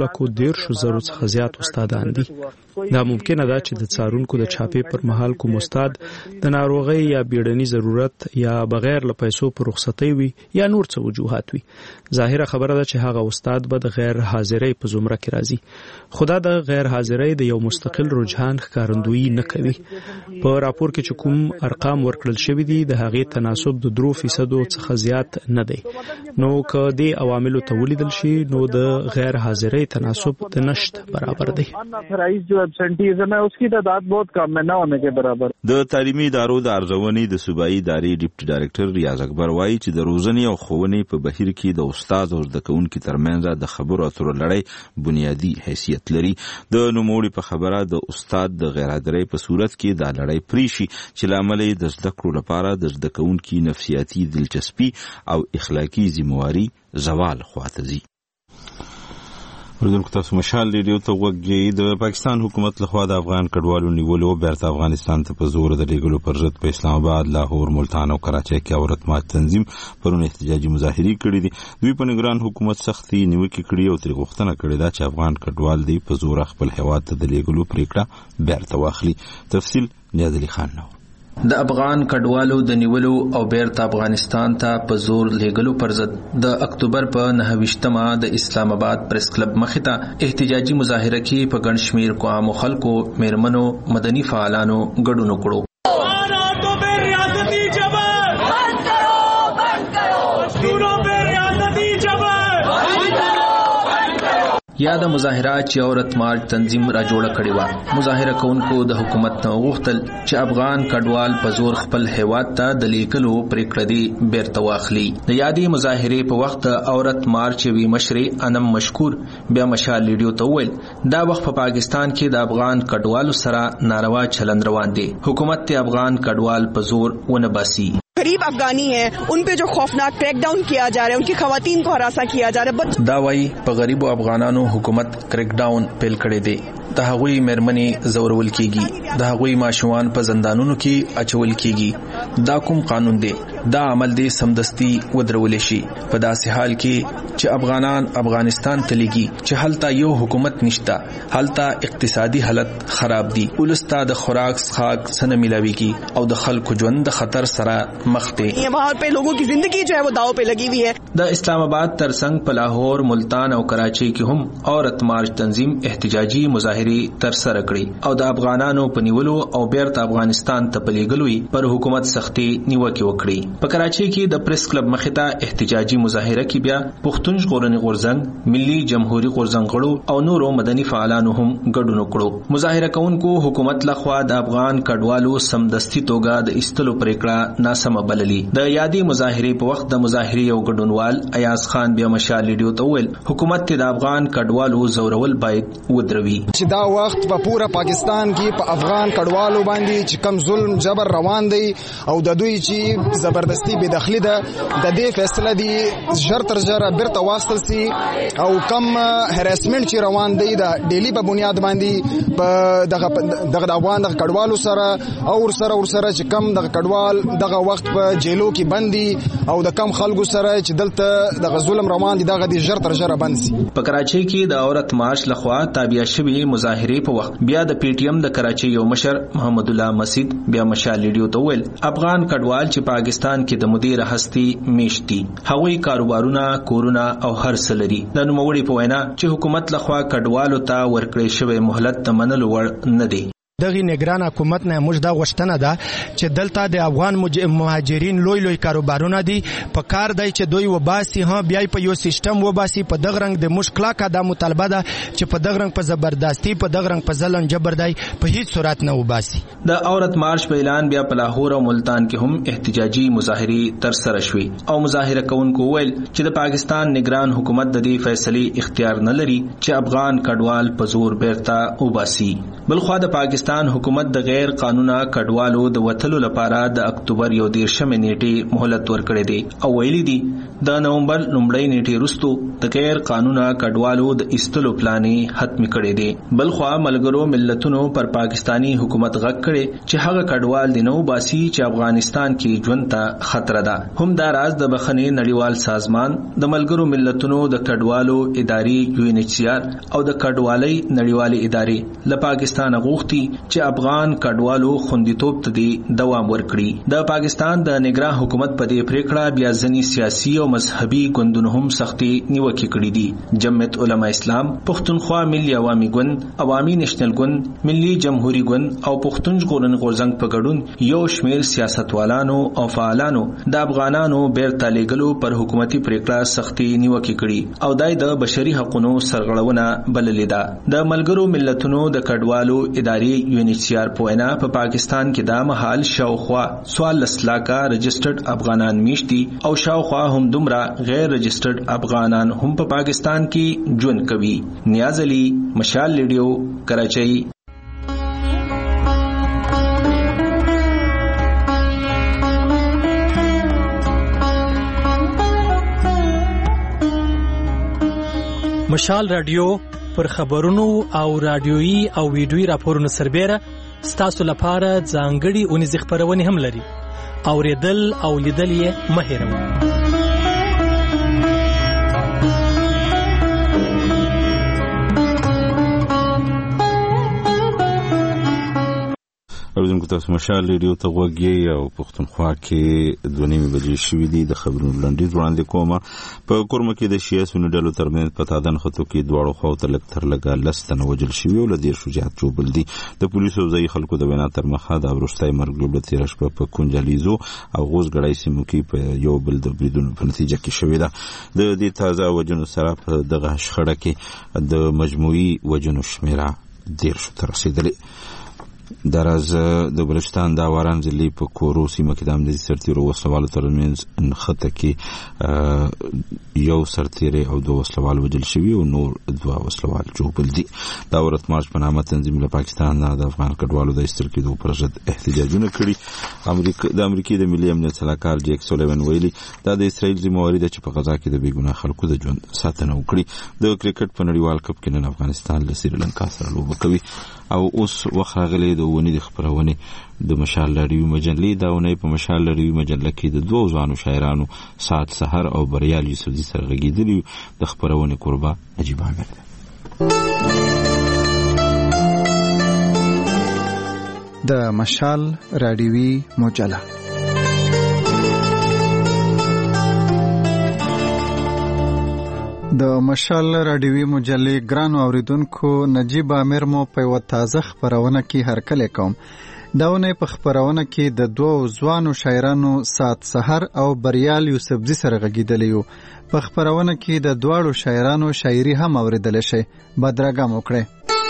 1,10,000 څخه زیات استادان دي. دا ممکنه ده چې د څارونکو د چاپې پر مهال کوم استاد د ناروغۍ یا بیړني ضرورت یا بغیر له پیسو پر رخصتۍ وي یا نور څه وجوهات وي. ظاهره خبره ده چې هغه استاد به د غیر حاضرۍ په زمره کې راځي. خدا د غیر حاضرۍ د یو مستقل رجحان ښکارندویي نه کوي. په راپور کې چې کوم ارقام ورکړل شوی دي د هغې تناسب د 3% څخه زیات نه دی. نو که د عواملو ته ولیدل شي نو د غیر حاضرۍ تناسب د نشت برابر دی. ابسنټیزم ہے اس کی تعداد بہت کم ہے نہ ہونے کے برابر. د تعلیمي ادارو د ارزونې د صوبایي ادارې ډیپټي ډایریکټر ریاض اکبر وایي چې د روزنې او ښوونې په بهیر کې د استاد او زده کوونکو ترمنځ د خبرو اترو لړۍ بنیادی حیثیت لري. د نوموړي په خبره د استاد د غیر حاضرۍ په صورت کې د لړۍ پریشي چې لامل د زده کړو لپاره د زده کوونکو نفسیاتي دلچسپي او اخلاقی ذمہواری زوال خواته ځي. ورته تاسو مشال ریډیو ته وګورئ. د پاکستان حکومت لخوا د افغان کډوالو نیولو بیرته افغانستان ته په زور د لیږلو پر ضد په اسلام آباد، لاهور، ملتان او کراچۍ کې اورتمات تنظیم پرون احتجاجي مظاهرې کړې دي. دوی په نگران حکومت سختي نیوکې کړې او ترې غوښتنه کړې ده چې افغان کډوال دی په زور خپل هیواد ته د لیږلو پریکړه بیرته واخلي. تفصیل نیاز علي خان نو. د افغان کډوالو د نیولو او بیرته افغانستان ته په زور لیږلو پر ضد د اکتوبر په 29مه د اسلام آباد پریس کلب مخې ته احتجاجي مظاهره کې په ګڼ شمېر عامو خلکو، میرمنو، مدني فعالانو ګډون وکړو. یا د مظاهرات چې عورت مارچ تنظیم را جوړه کړې وه، مظاهره کوونکو د حکومت نه غوښتل چې افغان کډوال په زور خپل هیواد ته د لیږلو پریکړه دې بیرته واخلي. د یادې مظاهرې په وخت د عورت مارچ وی مشرې انم مشکور بیا مشال ریډیو ته وویل دا وخت په پاکستان کې د افغان کډوالو سره ناروا چلند روان دی، حکومت ته افغان کډوال په زور ونه باسي. गरीब अफगानी हैं, उन पे जो खौफनाक क्रैकडाउन किया जा रहा है, उनकी खवातीन को हरासा किया जा रहा है. دا वाई په غریبو افغانانو حکومت کریکډاون پیل کړی دی. د هغوی مېرمنې زورول کیږي، د هغوی ماشومان په زندانونو کې اچول کیږي. دا کوم قانون دی؟ دا عمل دی سمدستي ودرول شي په داسې حال کې چې افغانان افغانستان ته لګي چې هلته یو حکومت نشته، هلته اقتصادي حالت خراب دی، ولسته د خوراک څښاک سره ملاويږي او د خلکو ژوند د خطر سره مخ دی. وہاں پہ لوگوں کی زندگی جو ہے وہ داؤ پہ لگی ہوئی ہے. د اسلام آباد ترڅنګ په لاهور، ملتان او کراچۍ کې هم عورت مارچ تنظیم احتجاجي مظاهرې تر سره کړې او د افغانانو په نیولو او بیرته افغانستان ته په لیږلو پر حکومت سختي نیوکې وکړې. په کراچۍ کې د پریس کلب مخې ته احتجاجي مظاهره کې بیا پښتون ژغورنې غورځنګ، ملي جمهوریت غورځنګ غړو او نورو مدني فعالانو هم ګډون وکړو. مظاهره کوونکو حکومت لخوا د افغان کډوالو سمدستي توګه د ایستلو پریکړه ناسمه بللي. د یادې مظاهرې په وخت د مظاهرې یو ګډونوال ایاز خان بیا مشال ریډیو ته وویل حکومت ته د افغان کډوالو زورول باید ودروي. چې دا وخت په پورا پاکستان کې په افغان کډوالو باندې چې کم ظلم جبر روان دی او د دوی چې زبردستی بے دخلی ده، د دې فیصله دی ژر تر ژره بیرته واستل سي او کم هراسمنت چې روان دی د ډیلی په بنیاد باندې په دغه افغان د کډوالو سره او ورسره چې کم د کډوال دغه وخت په جیلو کې بندي او د کم خلکو سره چې دلته د ظلم روان دي دغه د ژر تر ژره بند سي. په کراچۍ کې د عورت مارچ لخوا تابع شوی مظاهرې په وخت بیا د پی ټی ایم د کراچۍ یو مشر محمد الله مسعود بیا مشال ریډیو ته ویل افغان کډوال چې پاکستان کې د مدیر هستی میشتي، هغوی کاروبارونه، کورونه او هر څه لري. د نوموړي په وینا چې حکومت لخوا کډوالو ته ورکړې شوی مهلت د منلو وړ نه دی. دغه نگران حکومت نه موږ دا غوښتنه ده چې دلته د افغان مهاجرین لوی کاروبارونه دي، په کار دی چې دوی وباسي، ها بیا په یو سیستم وباسي. په دغه رنګ د مشکلا کا د مطالبه ده چې په دغه رنګ په زبردستی، په دغه رنګ په ځلن جبر دی په هیڅ صورت نه وباسي. د عورت مارچ په اعلان بیا په لاهور او ملتان کې هم احتجاجي مظاهرې تر سره شوې او مظاهره کوونکو ویل چې د پاکستان نگران حکومت د دې فیصلې اختیار نه لري چې افغان کډوال په زور بیرته وباسي. بلخوا د پاکستان حکومت د غیر قانونا کډوالو د وټلو لپاره د اکتوبر 11 نیټه مهلت ورکړې دي او ویلي دي د نومبر لومړۍ نیټه وروسته د غیر قانونا کډوالو د ایستلو پلانې ختم کړي دي. بلخوا ملګرو ملتونو پر پاکستانی حکومت غږ کړي چې هغه کډوال دي نو باسي چې افغانستان کې ژوند ته خطر ده. هم دا راز د بخښنې نړیوال سازمان، د ملګرو ملتونو د کډوالو ادارې UNHCR او د کډوالۍ نړیوالې ادارې له پاکستان غوښتي چې افغان کډوالو خوندیتوب ته دی دوام ورکړي. د پاکستان د نگران حکومت په دې پریکړه بیا ځنی سیاسي او مذهبي ګوندونو هم سختي نیوکې کړې دي. جمعیت علما اسلام، پښتونخوا ملي عوامي ګوند، عوامي نېشنل ګوند، ملي جمهوریت ګوند او پښتون ژغورنې غورځنګ په ګډون یو شمېر سیاستوالانو او فعالانو د افغانانو بیرته لیږلو پر حکومتي پریکړه سختي نیوکې کړي او دای د بشري حقوقو سرغړونه بللې ده. د ملګرو ملتونو د کډوالو ادارې UNHCR په وینا په پاکستان کې دا مهال شاوخوا 14 لکه رجسټرډ افغانان میشتي او شاوخوا هم دومره غیر رجسټرډ افغانان هم په پاکستان کې ژوند کوي. نیاز علي، مشال ریډیو، کراچۍ. مشال رادیو پر خبرونو او رادیويي او ویډیويي راپورونو سربېره ستاسو لپاره ځانګړي اونیزې خپرونې هم لري. اوریدل او لیدل یې مه هېروئ. اوریدونکو تاسو مشال ریډیو ته غوږ یې او پښتونخوا کې 2:30 بجې شوې دي. د خبرونو لنډیز وړاندې کومه. په کورمه کې د شیعه سني ډلو ترمنځ په تادن خطو کې دواړو خواو ته لږ تر لږه 10 تنه وژل شوي او له 10 زیات ژوبل دي. د پولیسو او ځایي خلکو د وینا تر مخه د وروستۍ مرګ جوړه تېره شپه په کونجالیزو او غوزګړی سیمو کې په یو بل د بریدونو په نتیجه کې شوې ده. د دې تازه وژنو سره په دغه شخړه کې د مجموعي وژنو شمیره 10 ته رسیدلې. دراز د بلوچستان د واران ضلع په کورو سیمه کې د امنیتي سرتیرو وسلوالو ترمنځ نښته کې یو سرتیر او 2 وسلوال وژل شوي او نور 2 وسلوال ژوبل دي. دا ورځ مارچ په نامه تنظیم له پاکستان نه د افغان کډوالو د ایستل کېدو پر ضد احتجاجونه کړي. د امریکا د ملي امنیت سلاکار جیک سولیوان ویلي دا د اسرائیل ذمہواری ده چې په غزا کې د بیګناه خلکو د ژوند ساتنه وکړي. د کرکټ په نړیوال کپ کې نن افغانستان له سریلانکا سره لوبه کوي. او اوس وخت راغلی د ونې د خبرونه د مشال لړیو مجلې دا ونې په مشال لړیو مجله کې د 2 ځوانو شاعرانو سات سحر او بریال یوسفزي سره غږیدلی. د خبرونه قربا عجیب عامر د مشال رادیوي مجله. د مشال رادیوي مجلې ګرانو اوریدونکو، نجیب عامر مو په یو تازه خبرونه کې هرکلی کوم. داونه په خبرونه کې د 2 ځوانو شاعرانو سات سحر او بریال یوسفزي سره غږیدلی یو. په خبرونه کې د 2 شاعرانو شاعري هم اوریدل شي. بدرګه وکړئ.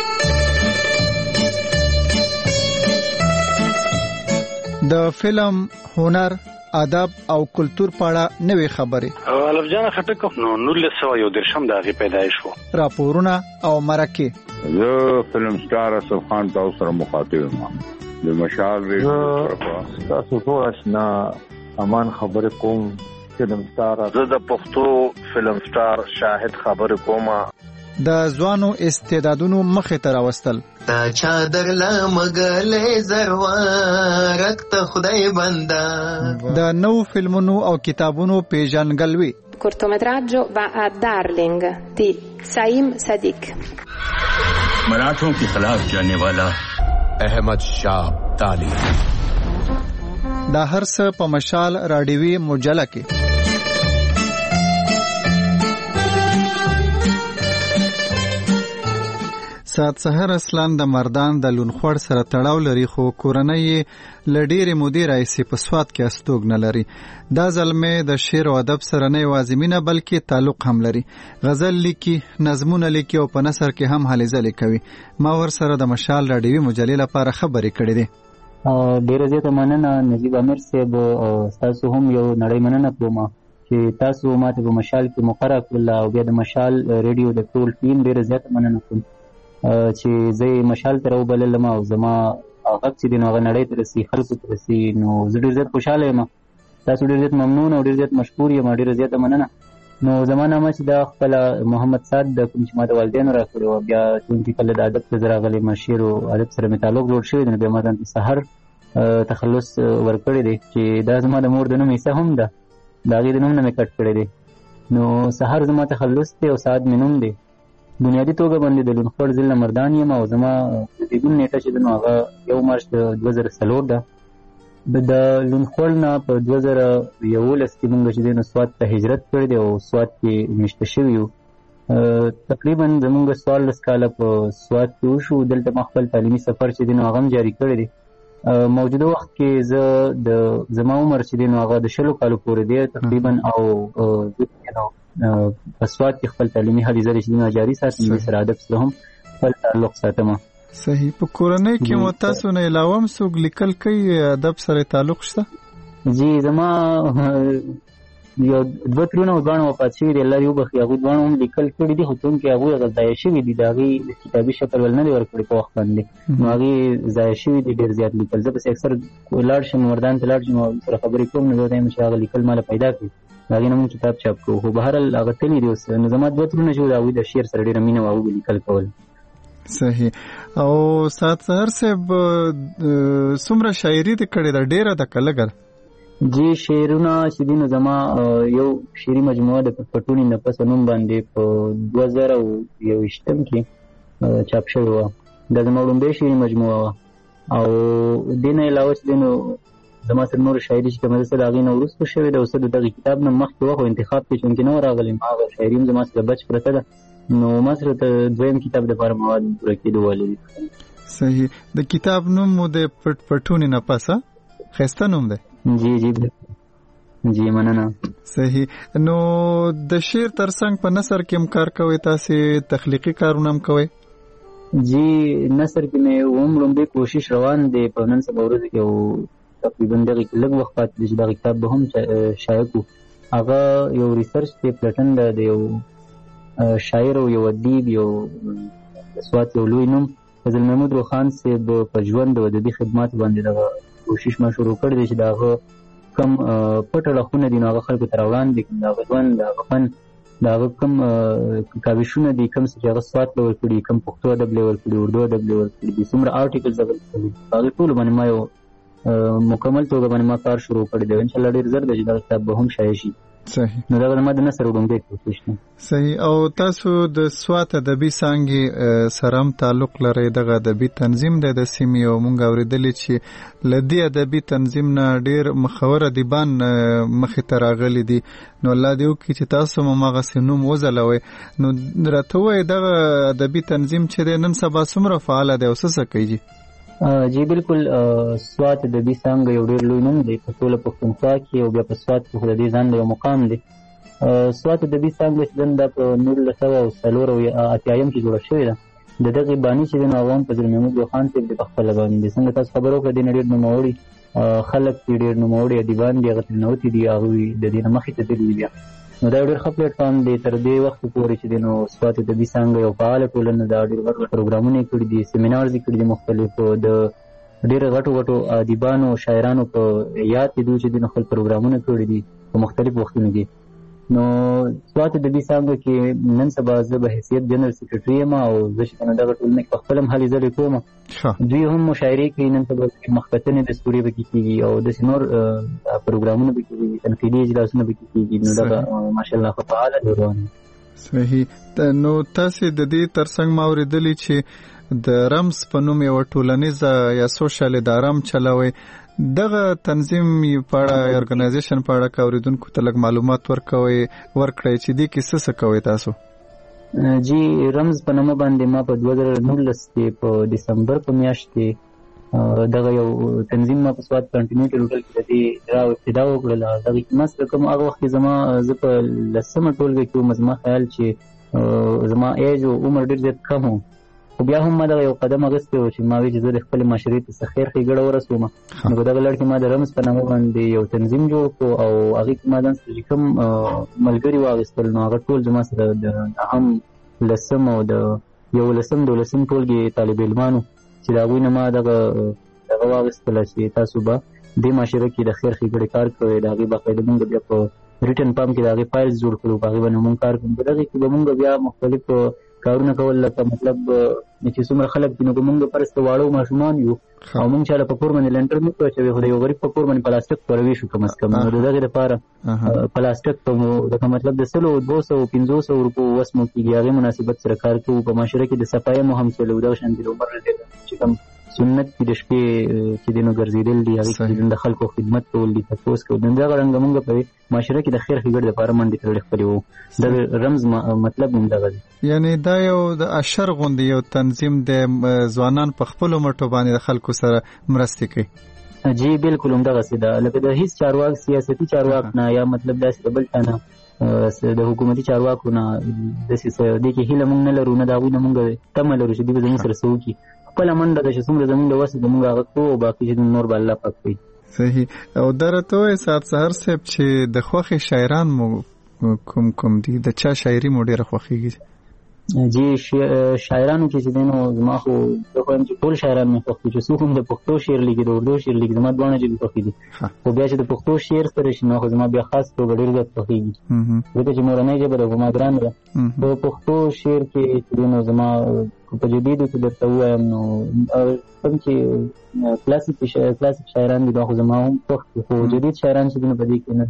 د فلم، هنر، ادب او کلچر په اړه نوې خبرې. الف جان خټک نو 1913 د هغه پیدایش وو. راپورونه او مرکه. زه فلم سٹار اسف خان تاسو سره مخاطب یم. د مشال ریډیو تاسو ټول آشنا امان خبرې کوم. فلم سٹار زه د پښتو فلم سٹار شاهد خبرې کوم. د ځوانو استعدادونو مخې ته راوستل. تا چادر لمغلې زروارک ته خدای بندا. د نو فلمونو او کتابونو پیژنګلوي. cortometraggio va a Darling di Saim Sadiq. मराठों के खिलाफ जाने वाला अहमद शाह अब्दाली. دا هر څه په مشال رادیوي مجله کې. سات سحر اسلام د مردان د لونخوړ سره تړاو لري، خو کورنۍ لډيره مدیر ایسي په سواد کې استوګ نه لري. دا ځلمه د شعر او ادب سره نه یوازې مینه بلکې تعلق هم لري. غزل لیکي، نظمونه لیکي او په نثر کې هم هلې ځلې کوي. ما ور سره د مشال رادیوي مجلې لپاره خبرې کړې دي. ډیره زیاته مننه نجیب عامر صاحب. تاسو هم یو نړۍ مننه کوم چې تاسو ماته په مشال کې مقرره کړل او بیا د مشال ریډیو د ټول ټیم ډیره زیاته مننه کوم چې زه مشال ته راوبللم او زما هغه چې د هغه نړۍ ته رسي، خلکو ته رسي. نو زه ډېر زیات خوشاله یم. تاسو ډېر زیات ممنون او ډېر زیات مشکور یم. ډېر زیات مننه. نو زما نامه چې دا خپل محمد صاد د کوم چې ما د والدینو راکړی او بیا چې کله د ادب ته راغلی مشیر او ادب سره مې تعلق جوړ شوی دی، بیا ما د سحر تخلص ورکړی دی چې دا زما د مور د نوم یې هم ده، د هغې د نوم نه مې کټ کړی دی. نو سحر زما تخلص دی او سعد مې نوم دی. بنیادی توګه باندې د لونخوړ ضلع مردان یم او زما د زیږون نیټه چې ده نو هغه 1 مارچ 2004 ده. د لونخوړ نه په 2011 کې موږ چې دی نو سوات ته هجرت کړی دی او سوات کې مېشته شوي یو. تقریبا زموږ 14 کاله په سوات کې وشو. دلته ما خپل تعلیمي سفر چې دی نو هغه هم جاري کړی دی. موجوده وخت کې زه د زما عمر چې دی نو هغه د 20 کالو پورې دی تقریبا او په سوات کې خپل تعلیمي هلې ځلې چې دی جاري ساتم. د سره ادب سره هم خپل تعلق ساتم. صحیح. په کورنۍ کې مو تاسو نه علاوه هم څوک لیکل کوي ادب سره تعلق شته؟ جی زما یو 2 ترونه ځوان وفات شوي دي، الله یې وبخښي. هغوی ځوان هم لیکل کړي دي، خو څومره هغوی ضایع شوي دي د هغې کتابي شکل ول نه دی ورکړی په وخت باندې. نو هغې ضایع شوي دي ډېر زیات لیکل. زه پسې اکثر لاړ شم مردان ته لاړ شم او سره خبرې کوم نو زه ته یم چې هغه لیکل ماله پیدا کړي هغه نوم کتاب چاپ کوو. خو بهر حال هغه تللی دی اوس نو زما دوه ترونه چې دا وی د شعر سره ډیره مینه واو لیکل کول. صحیح. او سات سحر صاحب څومره شاعري دې کړې ده؟ ډیره ده که لږه؟ جی شعرونه چې دي نو زما یو شعري مجموعه د پټونی نه پس نوم باندې په 2021 کې چاپ شوی و. دا زما لومړی شعري مجموعه وه. او دې نه علاوه چې نو زما سره نور شاعري چې کومه ده د هغې نه وروسته شوې ده. اوس د دغه کتاب نه مخکې وه خو انتخاب کې چونکې نه و راغلی، هغه شاعري هم زما سره بچ پرته ده نو ما سره ته دویم کتاب دپاره مواد پوره کېدو والی دي. صحیح. د کتاب نوم مو د پټونې نه پس ښایسته نوم دی. جی جی جی مننه. صحیح. نو د شعر ترڅنګ په نثر کې هم کار کوئ؟ تاسې تخلیقي کارونه هم کوئ؟ جی نثر کې مې هم لومړی کوشش روان دی په نن سبا ورځ کې، او تقریبا دغه لږ وخت پاتې دی چې دغه کتاب به هم شایع کړو. هغه یو ریسرچ دی پلټن د یو شاعر او یو ادیب یو سوات یو لوی نوم فضل محمود روخان صاحب په ژوند او ادبي خدمات باندې دغه کوشش ما شروع کړی دی چې دغه کم پټ اړخونه دي نو هغه خلکو ته راوړاندې کړي، دغه ژوند دغه فن دغه کم کاوشونه دي کم چې هغه سوات له ورکړي، کم پښتو ادب له ورکړي، اردو ادب له ورکړي دي، څومره آرټیکلز هغه هغه ټول باندې ما یو مکمل توګه باندې ما کار شروع کړی دی. ان شاء الله ډیر زر دی چې دا کتاب به هم شایع شي. صحیح. نو دا ما د نثر وړاندې کوشش دی. صحیح. او تاسو د سوات ادبي څانګې سره هم تعلق لرئ؟ دغه ادبي تنظیم دی د سیمې او مونږ اورېدلې چې له دې ادبي تنظیم نه ډېر مخور ادیبان مخې ته راغلي دي. نو الله دې وکړي چې تاسو هم هماغسې نوم وځلوئ. نو راته ووایئ دغه ادبي تنظیم چې دی نن سبا څومره فعاله دی او څه کوي؟ جی بالکل. سوات ادبي څانګه یو ډېر لوی نوم دی په ټوله پښتونخوا کې او بیا په سوات کې خو د دې ځان یو مقام دی. سوات ادبي څانګه چې دا په 1984 کې جوړه شوې ده. د دغې باني چې دی نو هغه هم فضل محمود روخان صاحب دی په خپله باندې. څنګه تاسو خبر وکړه دې نه ډېر نوموړي خلک دي، ډېر نوموړي ادیبان دي، هغه ترې نوتي دي، هغوی د دې نه مخکې ته تللي بیا. نو دا ډېر ښه پلیټفارم دی. تر دې وخت پورې چې دی نو سوات ادبي څانګه یو فعاله ټولنه ده. ډېر غټ پروګرامونه یې کړي دي، سیمینارز یې کړي دي مختلفو د ډېر غټو ادیبانو شاعرانو په یاد کې دوی چې دی نو خپل پروګرامونه کړي دي په مختلفو وختونو کې. نو سوات ادبي څانګه کې نن سبا زه به حیثیت جنرال سیکرټري یم او زه چې دغه ټولنه کې په خپل هم هلې ځلې کوم. دوی هم مشاعرې کوي، نن سبا مخکتنې دستوري پکې کېږي او داسې نور پروګرامونه پکې کېږي، تنقیدي اجلاسونه پکې کېږي. نو دغه ماشاءالله ښه فعاله دی روان. صحیح. نو تاسې د دې ترڅنګ ما اورېدلي چې د رمز په نوم یوه ټولنیزه یا سوشل اداره هم چلوئ. دغه تنظیم په اړه ارګنایزیشن په اړه که اورېدونکو ته لږ معلومات ورکړئ چې دې کې څه کوئ تاسو؟ جی رمز په نامه باندې ما په 2019 کې په دسمبر په میاشت کې دغه یو تنظیم ما په سوات کنټینیوټي هوټل کې د دې ابتدا وکړله. دغه کې ما سره کوم هغه وخت کې زه په 10مه ټولګه کې وم. زما خیال چې زما ایج او عمر ډېر زیات کم و، خو بیا هم ما دغه یو قدم اخیستی و چې ما وی چې زه د خپلې معاشرې ته څه خیر ښېګړه ورسوم. نو په دغه لړ کې ما د رمز په نامه باندې یو تنظیم جوړ کړو او هغې کې ما ځان سره چې کوم ملګري واخیستل نو هغه ټول زما سره د هم 10 او د 11 12 ټولګې طالب علمانو چې د هغوی نه ما دغه واخیستله چې تاسو به دې معاشره کې د خیر ښېګړې کار کوئ. د هغې باقاعده مونږ بیا په ریټن فارم کې د هغې فایلز جوړ کړو، په هغې باندې مونږ کار کوو. په دغې کې به مونږ بیا مختلف کارونه کول، لکه مطلب چې څومره خلک دي نو که مونږ فرض ته واړه ماشومان یو او مونږ چاله په کور باندې لنټر نه کړو چې خو د یو غریب په کور باندې پلاستیک پروي شو کم از کم. نو د دغې دپاره پلاستیک ته مو لکه مطلب د 100 200 500 روپو وس مو کېږي، هغې مناسبت سره کار کوو. په معاشره کې د صفایي مو هم چلو، دغه شانتې د عمر چې کوم سنت کې د شپې چې دی نو ګرځېدل دي، هغې کې د خلکو خدمت کول دي، تپوس کول. دغه رنګه مونږ په معاشره کې د خیر ښېګړې دپاره منډې تړلې خپلې وو. د رمز مطلب هم دغه دی. یعنې دا یو د اشر غوندې یو تنظیم دی، ځوانان په خپلو مټو باندې د خلکو سره مرستې کوي. جی بالکل همدغسې ده. لکه د هېڅ چارواک سیاسي چارواک نه یا مطلب داسې د بل چا نه د حکومتي چارواکو نه داسې دې کې هیله مونږ نه لرو، نه د هغوی نه مونږ تمه لرو چې دوی به زموږ سره څه وکړي. خپله منډه ده چې څومره زموږ د وس زموږ هغه کوو او باقي چې نور به الله پاک کوي. صحیح. او دا راته ووایئ سعد سحر صاحب چې د خوښې شاعران مو کوم دي؟ د چا شاعري مو ډېره خوښېږي؟ جی شاعرانو کې چې دینو زما خو زه وایم چې ټول شاعران مې خوښ دي چې څوک هم د پښتو شعر لیکي د اردو شعر لیکي زما دواړه ژبې خوښې دي خو بیا چې د پښتو شعر سره شي نو خو زما بیا خاص توګه ډېر زیات خوښېږي ځکه چې مورنۍ ژبه ده زما ګرانه ده د پښتو شعر کې چې دینو زما په جدیدو کې درته ووایم نو کوم چې کلاسیک شاعران دي دا خو زما هم خوښ دي خو جدید شاعران چې دینو په دې کې نه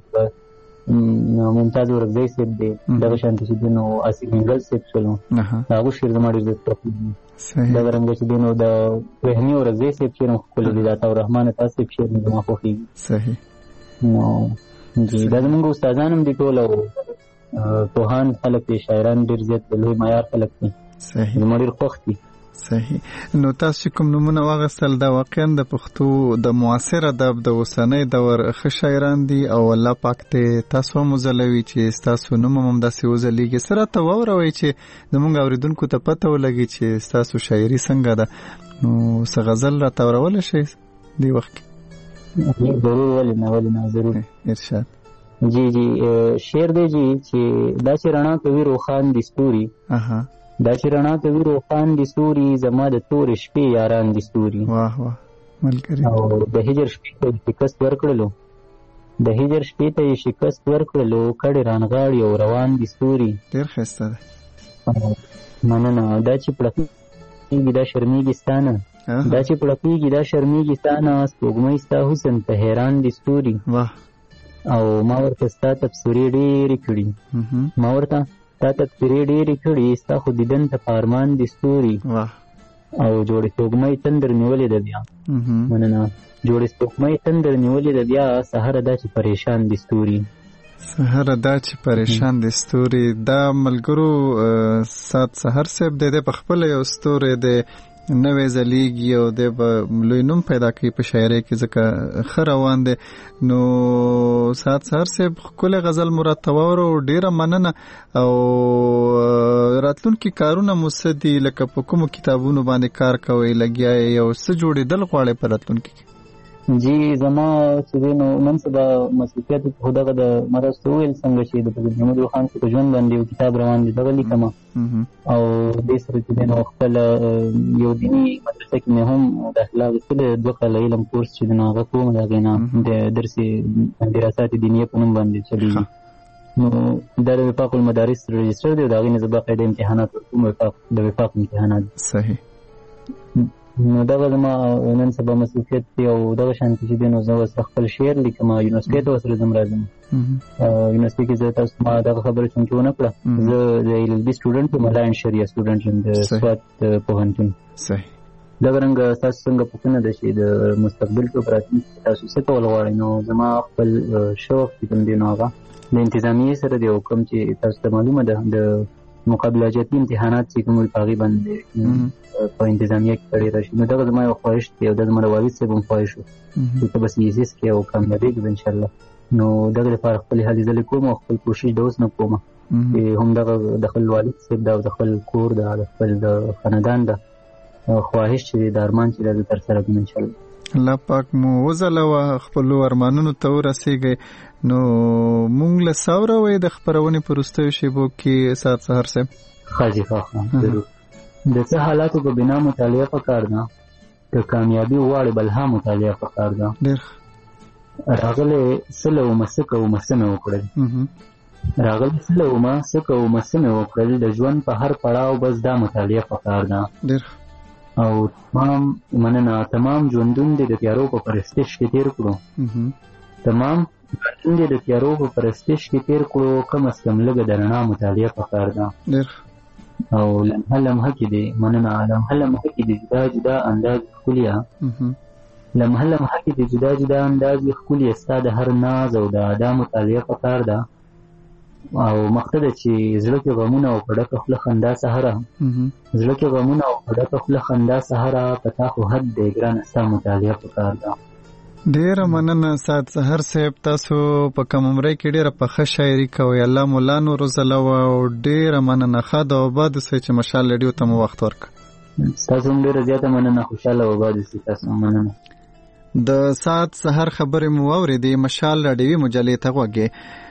ممتاز ورغزی صاحب دی دغه شانتي چې دی نو آصف منګل صاحب شولو هغه شعر زما ډېر زیات خوښېږي دغه رنګه چې دی نو د رحمي ورغزی صاحب شعر هم ښکلی دی د عطاالرحمن عطا صاحب شعر مې زما خوښېږي صحیح نو جی دا زموږ استادان هم دي ټول او پوهان خلک دي شاعران ډېر زیات لوی معیار خلک دي صحیح زما ډېر خوښ دي صحیح نو تاسو کوم نمونه واغستل دا واقعا د پښتو د معاصر ادب د اوسنۍ دور ښه شاعران دي او الله پاک ته تاسو مزلوي چې تاسو نوم هم داسې وزلیږي سره ته واوروي چې زموږ اوریدونکو ته پته ولګي چې تاسو شاعري څنګه ده نو څه غزل را تاورول شي دی وخت ضرور ولې ضرور ارشاد جی شعر دی جی چې دا چې رڼا کوي روخان دي ستوري دا چې رڼا کوي روخان دي ستوري زما د تورې شپې یاران دي ستوري واه واه ملګری او د هجر شپې ته شکست ورکړلو د هجر شپې ته شکست ورکړلو کډې رانغاړي او روان دي ستوري ډېر ښایسته ده مننه دا چې پړقېږي دا شرمېږي ستانه دا چې پړقېږي دا شرمېږي ستانه سپوږمۍ ستا حسن ته حیران دي ستوري واه او ما ورته ستا تبصرې ډېرې کړي ما ورته تا تبصرې ډېرې کړي ستا خو دیدن ته په ارمان دي ستوري او جوړې سپوږمۍ تندر نیولې ده بیا مننه جوړې سپوږمۍ تندر نیولې ده بیا سهره دا چې پریشان دي ستوري سهره دا چې پریشان دي ستوري دا ملګرو سات سحر صاحب د په خپل یو ستوري د نوې زلیږي او د لوی نوم پیدا کوي په شاعرۍ کې ځکه ښه روان دی نو سات سحر صاحب ښکلی غزل مرتب واورو ډېره مننه او راتلونکي کارونه مو څه دي لکه په کومو کتابونو باندې کار کوئ لګیا یې او څه جوړېدل غواړئ په راتلونکي کې جی زما چې دی نو نن سبا مصروفیت خو دغه د مرض وویل څنګه چې د فضل محمود خان په ژوند باندې یو کتاب روان دی دغه لیکم او دې سره چې دی نو خپل یو دیني مدرسه کې مې هم داخله اخیستې 2 کاله علم کورس چې دی نو هغه کوم د هغې نه د درس دراسات دینیه په نوم باندې چلېږي نو دا د وفاق المدارس رجسټر دی او د هغې نه زه باقاعده امتحانات ورکوم د وفاق امتحانات صحیح نو دغه زما نن سبا مصروفیت دی او دغه شانتي چې دی نو زه اوس خپل شعر لیکم یونیورسټۍ ته ورسره ځم راځم یونیورسټۍ کې زه تاسو ما دغه خبره چونکې ونه کړه زه د LLB سټوډنټ یم ملا اینډ شریعه سټوډنټ یم د سوات پوهنتون صحیح دغه رنګه تاسو څنګه پوښتنه ده چې د مستقبل کې په راتلونکي کې تاسو څه کول غواړئ نو زما خپل شوق چې کوم دی نو هغه د انتظامیې سره دی او کوم چې تاسو ته معلومه ده د مقابله جاتي امتحانات چې کوم په هغې باندې په انتظامیه کې کړی راشي نو دغه زما یو خواهش دی او دا زما د والد صاحب هم خواهش و چې ته به CSS کې او کامیابېږي به انشاءالله نو دغه لپاره خپلې هلې ځلې کوم او خپل کوشش د اوس نه کوم چې هم دغه د خپل والد صاحب دا او د خپل کور دا د خپل د خاندان دا خواهش چې د ارمان چې دا ترسره کړم انشاءالله الله پاک مو وځلوه خپلو ارمانونو ته ورسېږئ نو مونږ له ساوروئ د خپرونې په وروستیو شیبو کې سات سحر صاحب خاصی خواخواه ضرور د څه حالاتو په بنا مطالعه پکار ده که کامیابي غواړې بلها مطالعه پکار ده ډېر راغلی سله ومه څه کومه څه مې وکړل راغلی سله ومه څه کومه څه مې وکړل د ژوند په هر پړاو بس دا مطالعه پکار ده ډېر او تمام ژوندون دې د تیارو په پرستش کې تیر کړو تمام ژوندون دې د تیارو په پرستش کې تیر کړو کم از کم لږه د رڼا مطالعه پکار ده او لمحه لمحه کې دې لمحه لمحه کې دې جدا جدا انداز ښکلیه لمحه لمحه کې دې جدا جدا انداز ښکلیه ستا د هر ناز او د ادا مطالعه پکار ده او مقصد چې زړه کې غمونه او پړه په خله خندا سهره زړه کې غمونه او پړه په خله خندا سهره پتا خو حد دې ګران ستا مطالعه پکار ده ډېره مننه سات سحر صاحب تاسو په کم عمرۍ کې ډېره پخه شاعري کوئ الله مولا نور وځلوه او ډېره مننه ښه د آباد اوسئ چې مشال ریډیو ته مو وخت ورکړ تاسو هم ډېره زیاته مننه خوشحاله او آباد اوسئ تاسو هم مننه د سات سحر خبرې مو واورېدې مشال راډیوي مجلې ته غوږې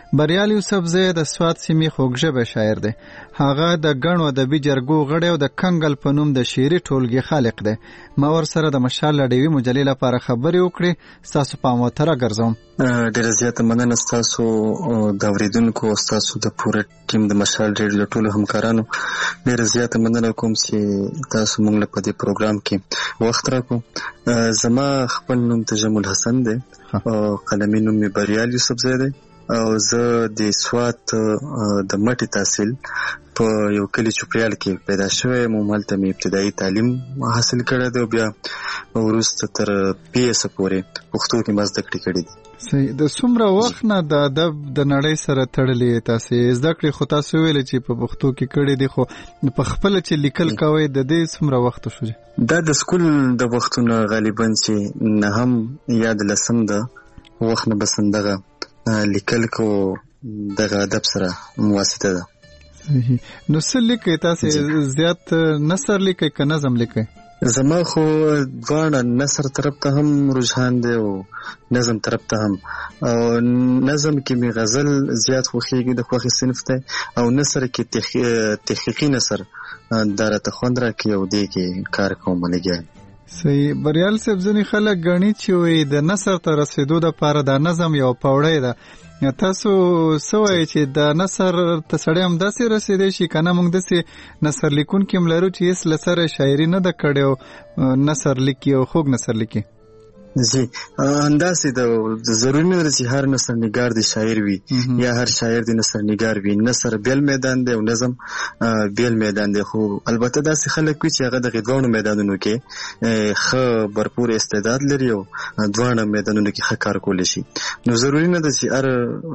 بریال یوسفزی د سوات سیمې خوږژبی شاعر دی. هغه د ګڼو ادبي جرګو غړی او د کنګل په نوم د شعري ټولګې خالق دی. ما ورسره د مشال ډیوي مجلې لپاره خبرې وکړې. ستاسو پام ورته راګرځوم. ډېره زیاته مننه ستاسو د اورېدونکو او ستاسو د پوره ټیم د مشال ډیوي له ټولو همکارانو. ډېره زیاته مننه کوم چې تاسو موږ له په دې پروګرام کې وخت راکړو. زما خپل نوم تجمل حسن دی او قلمي نوم مې بریال یوسفزی دی او زه د سوات د مټي تحصیل په یو کلی چوپریال کې پیدا شوی یم. هلته مې ابتدایي تعلیم حاصل کړی دی او بیا وروسته تر PS پورې پښتو کې ما زده کړې کړې دي. صحیح. د څومره وخت نه د ادب د نړۍ سره تړلې تاسې زده کړې؟ خو تاسو ویل چې په پښتو کې کړې دي، خو په خپل چې لیکل کوئ د دې څومره وخت شو؟ دا د سکول د وختونو غالبا چې نهم یا د لسم د وخت نه بس دغه لیکل کو دغه ادب سره مواسطه ده. صحیح. نو څه لیکئ تاسې؟ زیات نثر لیکئ که نظم لیکئ؟ زما خو دواړه، نثر طرف ته هم رجحان دی او نظم طرف ته هم. او نظم کې مې غزل زیات خوښیږي، د خوښي صنف دی، او نثر کې تحقیقي نثر دا راته خوند راکوي او دې کې کار کوم لګیا. صحیح. بریال صاحب ځینې خلک ګڼي چې وایي د نثر ته رسېدو دپاره دا نظم یو پوړی ده. تاسو څه وایئ چې د نثر ته سړی همداسې رسېدی شي که نه؟ موږ داسې نثر لیکونکي هم لرو چې هېڅ له سره شاعري نه ده کړې او نثر لیکي او خوږ نثر لیکي. جی انداسې د ضروري نه ده چې هر نثر نگار دی شاعر وي یا هر شاعر دی نثر نگار وي. نثر بیل میدان دی او نظم بیل میدان دی. خو البته داسې خلک وي چې هغه د دواړو میدانونو کې ښه برپور استعداد لري او دواړه میدانونو کې ښه کار کولی شي. نو ضروري نه ده چې هر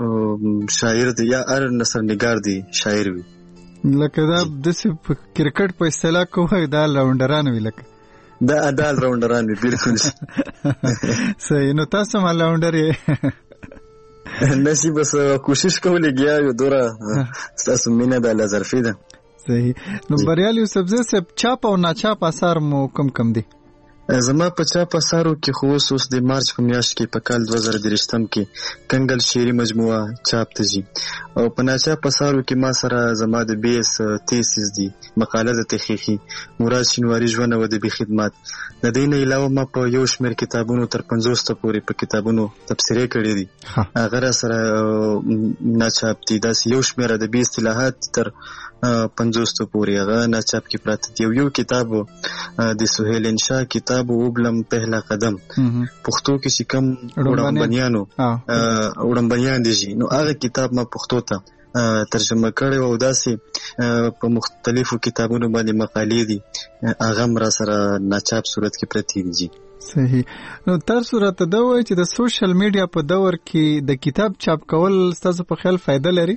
شاعر دی یا هر نثر نگار دی شاعر وي. لکه دا داسې په کرکټ په اصطلاح کوی دا راونډران وي، لکه دا ادال راونډران وي. بالکل صحیح. نو تاسو هم راونډر یې؟ نشي، بس کوشش کوو لګیا یو. دوره ستاسو مینه د الله ظرفي ده. صحیح. نو بریال یوسفزی صاحب چاپ او ناچاپ اثار مو کم دي؟ زما په چاپ اثارو کې خو اوس د مارچ په میاشت کې په کال 2023 کې کنګل شعري مجموعه چاپ ته ځي، او په ناچاپ اثارو کې ما سره زما د BS تیسیس دی، مقاله د تحقیقي مراد شینواری ژوند او ادبي خدمات. د دې نه علاوه ما په یو شمېر کتابونو تر 50 ته پورې په کتابونو تبصرې کړې دي. هغه را سره ناچاپ دي. داسې یو شمېر ادبي اصطلاحات تر 50 ته پورې هغه ناچاپ کې پراته دي. یو کتاب د سهیل انشا کتاب وبلم پهلا قدم پښتو کې چې کوم وړاندبنیان دي، نو هغه کتاب ما پښتو ته ترجمه کړی او داسې په مختلفو کتابونو باندې مقالې دي، هغه را سره ناچاپ صورت کې پرتی دي. صحیح. نو تاسو راته دا وایئ چې د سوشل میډیا په دور کې د کتاب چاپ کول ستاسو په خیال فایده لري؟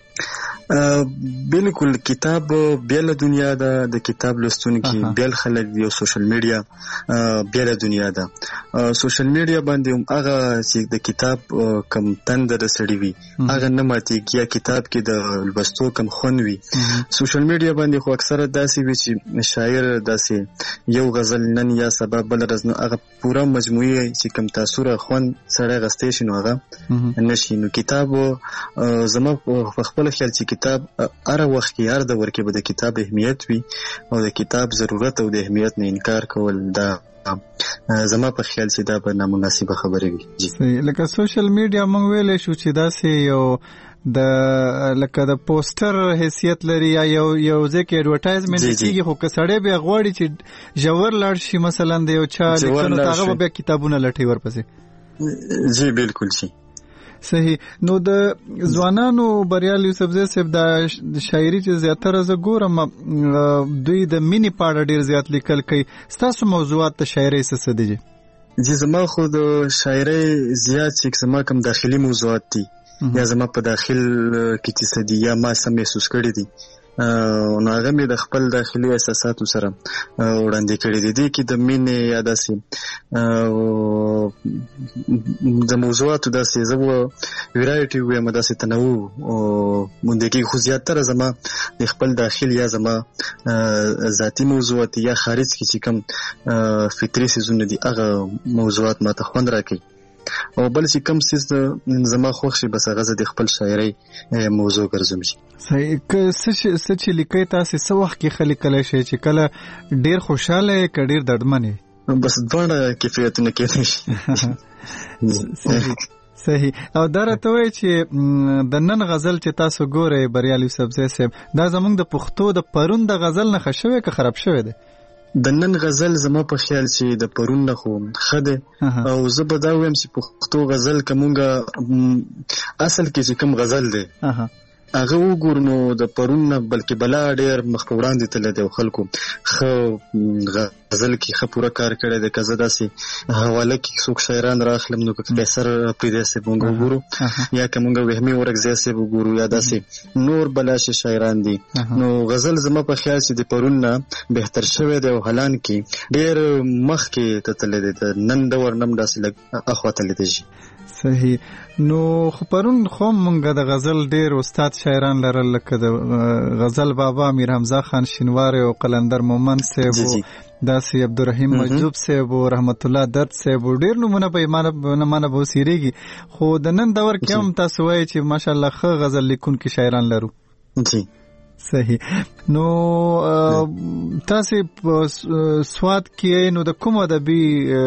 بالکل. کتاب بیل دنیا ده، د کتاب لوستونکي بیل خلک دی او سوشل میډیا بیل دنیا ده. سوشل میډیا باندې هم هغه چې د کتاب کم تند رسړي وي هغه نه ماتېږي، یا کتاب کې د لوستو کم خون وي. سوشل میډیا باندې خو اکثره داسې وي چې شاعر داسې یو غزل نن یا سبا بل ورځ نو هغه پوره مجموعه چې کم تاثیر خون سره غستې شي نو هغه نشي. نو کتاب زما په خپل خیال چې کتاب هر وخت کې هر دور کې به د کتاب اهمیت وي او د کتاب ضرورت او د اهمیت نه انکار کول دا زما په خیال چې دا به نامناسبه خبره وي. لکه سوشل میډیا موږ ویلی شو چې داسې یو د لکه د پوسټر حیثیت لري یا یو ځکه ایڈورټایزمنت کیږي، خو که سړی بیا غواړي چې ژور لاړ شي مثلا د یو چا لیکنو ته هغه بیا کتابونه لټوي ورپسې. جی بالکل شي. صحیح. نو د ځوانانو بریال یوسفزی صاحب د شاعري چې زیاتره زه ګورم دوی د مینې په اړه ډېر زیات لیکل کوي. ستاسو موضوعات د شاعرۍ څه دي؟ جی زما خو د شاعرۍ زیات چې زما کوم داخلي موضوعات دي یا زما په داخل کې څه دي یا ما سم محسوس کړي دي، نو هغه مې د خپل داخلي احساساتو سره وړاندې کړي دي. دې کې د مینې یا داسې د موضوعاتو داسې زه ویرایټي وایم، داسې تنوع موندګي، خو زیاتره زما د خپل داخل یا زما ذاتي موضوعات یا خارج کې چې کوم فطري څیزونه دي هغه موضوعات ماته خوند راکوي. او بل چې کم څه زما خوښ شي بس هغه د خپل شاعرۍ موضوع ګرځم شي. صحیح. که څه چې لیکي تاسو څه وخت کې خلک کله شي چې کله ډیر خوشاله ک ډیر دردمن بس دواړه کیفیتونه کېدای شي. صحیح. او دا راته وایي چې د نن غزل چې تاسو ګورئ بریالي یوسفزی صاحب دا زموږ د پښتو د پرون د غزل نه ښه شوی که خراب شوی دی؟ د نن غزل زما په خیال چې د پرون نه خو ښه دی او زه به دا وایم چې پښتو غزل کومه اصل کې چې کوم غزل دی هغه وګورو نو د پرون نه بلکې بلا ډېر مخ په وړاندې تللی دی او خلکو ښه غزل کې ښه پوره کار کړی دی. که زه داسې حواله کې څوک شاعران راخلم نو که قیصر پریدی صاحب مونږ وګورو یا که مونږ وهمي ورکزی صاحب وګورو یا داسې نور بلاشي شاعران دي نو غزل زما په خیال چې د پرون نه بهتر شوی دی او حالان کې ډېر مخکې ته تللی دی. د نن دور نم داسې لږ اخوا تللی دی. صحیح. نو خو پرون خو مونږ د غزل ډیر استاد شاعران لرل لکه د غزل بابا امیر حمزه خان شینواری او قلندر مومن صاحب داسې عبدالرحیم مجذوب صاحب او رحمت الله درد صاحب ډیر نمونه به مانه به وسیریږي. خو د نن دور کې هم تاسو وایي چې ماشاءالله ښه غزل لیکونکي شاعران لرو. جی صحیح. نو تاسو په سواد کې نو د کوم ادبي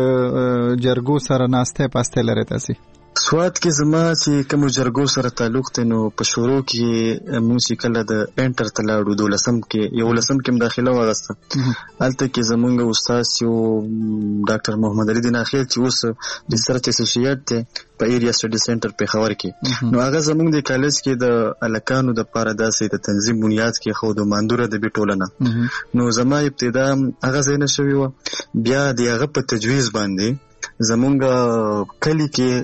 جرګو سره ناسته پاسته لري تاسو؟ سواد کې زما چې کوم جرګو سره تعلق دی نو په شروع کې موږ کله د انټر ته لاړو 12 کې داخله واغسته. هلته کې زمونږ استاد یو ډاکټر محمد علي دین اخیر چې اوس ریسرچ اسوسییټ دی په ایریا سټډي سنټر پېښور کې نو هغه زمونږ د کالج کې د الکانو د پاره داسې د تنظیم بنیاد کې خو د ماندوره د ټولنه نو زما ابتدا هغه ځای نه شوی و. بیا د هغه په تجویز باندې زمونږ کلی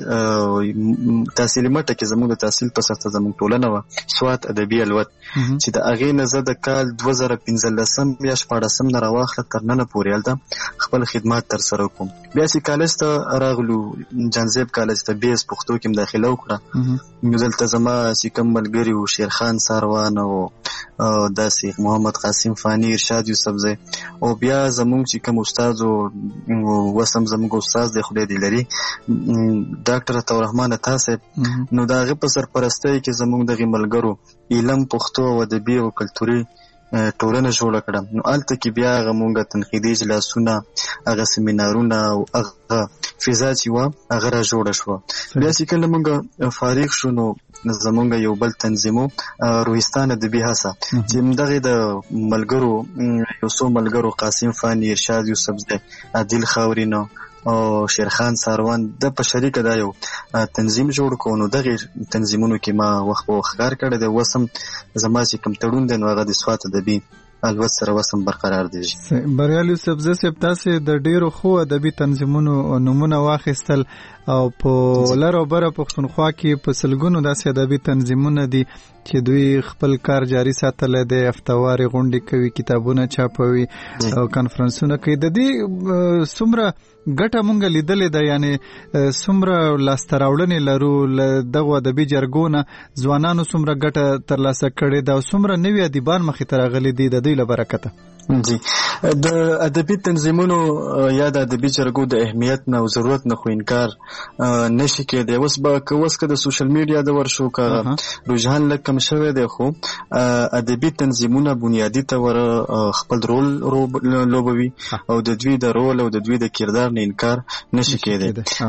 کې تحصیلي مټه کې زمونږ د تحصیل په سرته زمونږ ټولنه وه سوات ادبي الوت چې د هغې نه زه د کال 2015 یا 14 نه راواخله تر ننه پورې هلته خپل خدمات ترسره کوم. بیا چې کالج ته راغلو جانزیب کالج ته بیس پښتو کې داخله وکړه نو دلته زما چې کوم ملګري وو شیرخان ساروان او داسې محمد قاسم فانی ارشاد یوسفزی او بیا زمونږ چې کوم استاد وسم زمونږ استاد د خدای دی لري ډاکټر عطا الرحمن عطا صاحب نو د هغې په سرپرستۍ کې زمونږ دغې ملګرو علم پښتو او ادبي او کلتوري ټولنه جوړه کړه. نو هلته کې بیا هغه مونږ تنقیدي اجلاسونه هغه سیمینارونه او هغه فضا چې وه هغه را جوړه شوه. بیا چې کله مونږ فارغ شو نو زمونږ یو بل تنظیمو روحستان ادبي هڅه چې دغې د ملګرو یو څو ملګرو قاسم فانی ارشاد یوسفزی عادل خاورینو او شیرخان ساروان د په شریکه دا یو تنظیم جوړ کړو. نو دغې تنظیمونو کې ما وخت په وخت کار کړی دی. وسم زما چې کوم تړون دی نو هغه د سوات ادبي الوت سره وسم برقرار دی. بریالي یوسفزی صاحب تاسو د ډیرو خو ادبي تنظیمونو نمونه واخیستل او په لر او بره پښتونخوا کې په سلګونو داسې ادبي تنظیمونه دي چې دوی خپل کار جاري ساتلی دی. هفتواري غونډې کوي، کتابونه چاپوي او کانفرنسونه کوي. د دې څومره ګټه مونږ لیدلې ده یعنی څومره لاسته راوړنې لرو له دغو ادبي جرګو نه ځوانانو څومره ګټه ترلاسه کړې ده او څومره نوي ادیبان مخې ته راغلي دي د دوی له برکته؟ جی د ادبي تنظیمونو یا د ادبي جرګو د اهمیت نه او ضرورت نه خو انکار نشي کېدی. اوس که د سوشل میډیا د ورشو که رجحان لږ کم شوی دی خو ادبي تنظیمونه بنیادي طور خپل رول لوبوي او د دوی د رول او د دوی د کردار نه انکار نشي کېدی.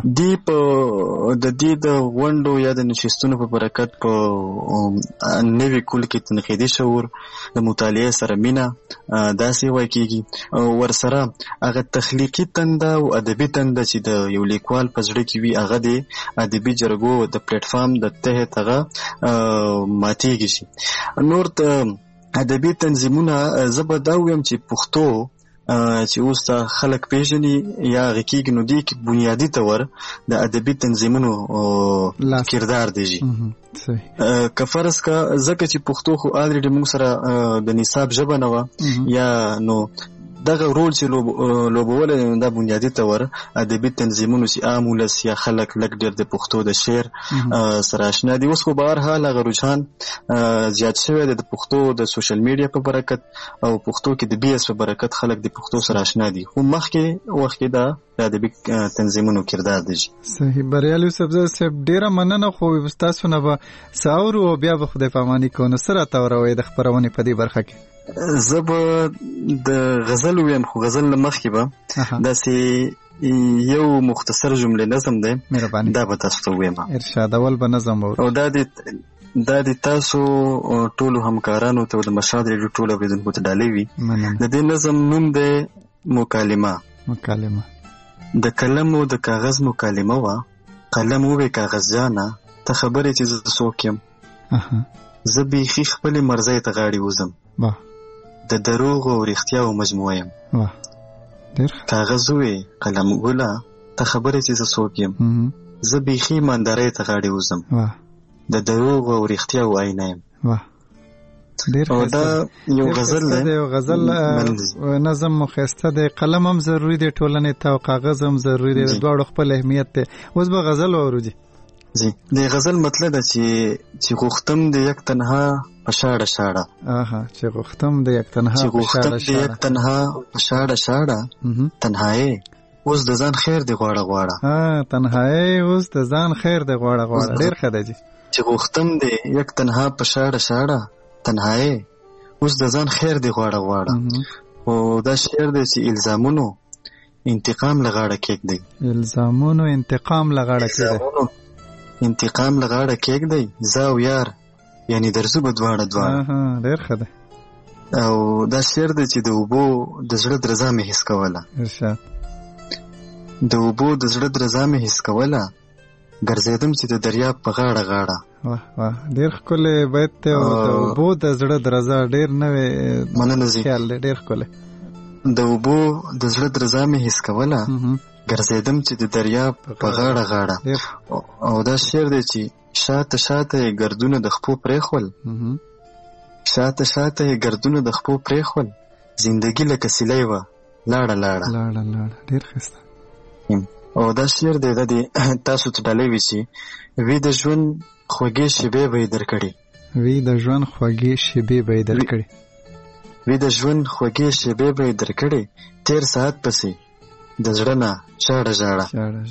د دې د غونډو یا د نشستونو په برکت په نوي کول کې تنقیدي شعور د مطالعې سره مینه داسې وای کېږي ورسره هغه تخلیقي تنده او ادبي تنده چې د یو لیکوال په زړه کې وي هغه د ادبي جرګو د پلیټ فارم د تحت هغه ماتېږي شي. نور د ادبي تنظیمونه زه به دا ویم چې پښتو چې اوس د خلک پیژني یا هغه کېږي نو دې کې بنیادي طور د ادبي تنظیمونو کردار دی. که فرض کا ځکه چې پښتو خو الریډي موږ سره د نصاب ژبه نه وه یا نو دغه رول چې لوبول دا بنیادی تور ادبي تنظیمونو چې عام ولس یا خلک لږ ډېر د پښتو د شعر سره آشنا دي. اوس خو به هر حال هغه رجحان زیات شوی دی د پښتو د سوشل میډیا په برکت او پښتو کې د BS په برکت خلک د پښتو سره آشنا دي. خو مخکې وخت کې دا د ادبي تنظیمونو کردار دی. صحیح. بریالي صاحب ډیره مننه. خو تاسو نه به ساور او بیا به خدای پاماني کوو سره تاوروي د خبرونه په دې برخه کې. زه به د غزل ویم، خو غزل نه مخکې به داسې یو مختصر جمله نظم دی، دا به تاسو ته ویم. ارشاد اول به نظم او دا د تاسو ټولو همکارانو ته د مشهد ریډیو ټولو اوریدونکو ته ډالۍ وي. د دې نظم نوم دی مکالمه. د قلم او د کاغذ مکالمه وا، قلم وې کاغذ جانا ته خبرې چې زه څوک یم، زه بیخي خپلې مرزۍ ته غاړې وزم، د دروغ او رښتیاو مجموعه یم. کاغذ وې قلم ګله ته خبرې چې زه څوک یم، زه بیخي ایماندارۍ ته غاړې وزم، د دروغ او رښتیاو آینه یم. او دا یو غزل دی. یو غزل نظم مخسته دی، قلم هم ضروری دی ټولنې ته او کاغذ هم ضروری دی، دواړو خپل اهمیت دی. اوس به غزل اورو. جی د غزل مطلب دا چې غوښتم د یک تنها په شاړه شاړه. چې غوښتم د یک تنها په شاړه شاړه تنهایی اوس د ځان خیر دی غواړه غواړه. تنهایی اوس د ځان خیر دی غواړه غواړه. ډیر ښه دی. چې غوښتم د یک تنها په شاړه شاړه تنهایی اوس د ځان خیر دی غواړه غواړه. او دا شعر دی چې الزامونو انتقام لغاړه کېږدي. الزامونو انتقام لغاړه کېږدي. انتقام لغاړه کېږدي زه او یار یعنی درځو به دواړه. ډېر ښه دی. او دا شعر دی چې د اوبو د زړه درزا مې حس کوله. د اوبو د زړه درزا مې حس کوله، ګرځېدم چې د دریاب په غاړه غاړه. ډېر ښکلی بیت دی. او د اوبو د زړه درزا ډېر نوی خیال دی، ډېر ښکلی. د اوبو د زړه درزا مې حس کوله، ګرځېدم چې د دریاب په غاړه غاړه. او دا شعر دی چې شاته شاته یې ګردونه د خپو پرېښول، شاته شاته یې ګردونه د خپو پرېښول، زندګي لکه سیلی وه لاړه لاړه. ډېر ښایسته. او دا شعر دی دا تاسو ته ډالۍ وي چې وی د ژوند خوږې شېبې به یې درکړي. وی د ژوند خوږې شېبې به یې درکړي. وی د ژوند خوږې شېبې به یې درکړي، تېر ساعت پسې د زړه نه ژاړه ژاړه.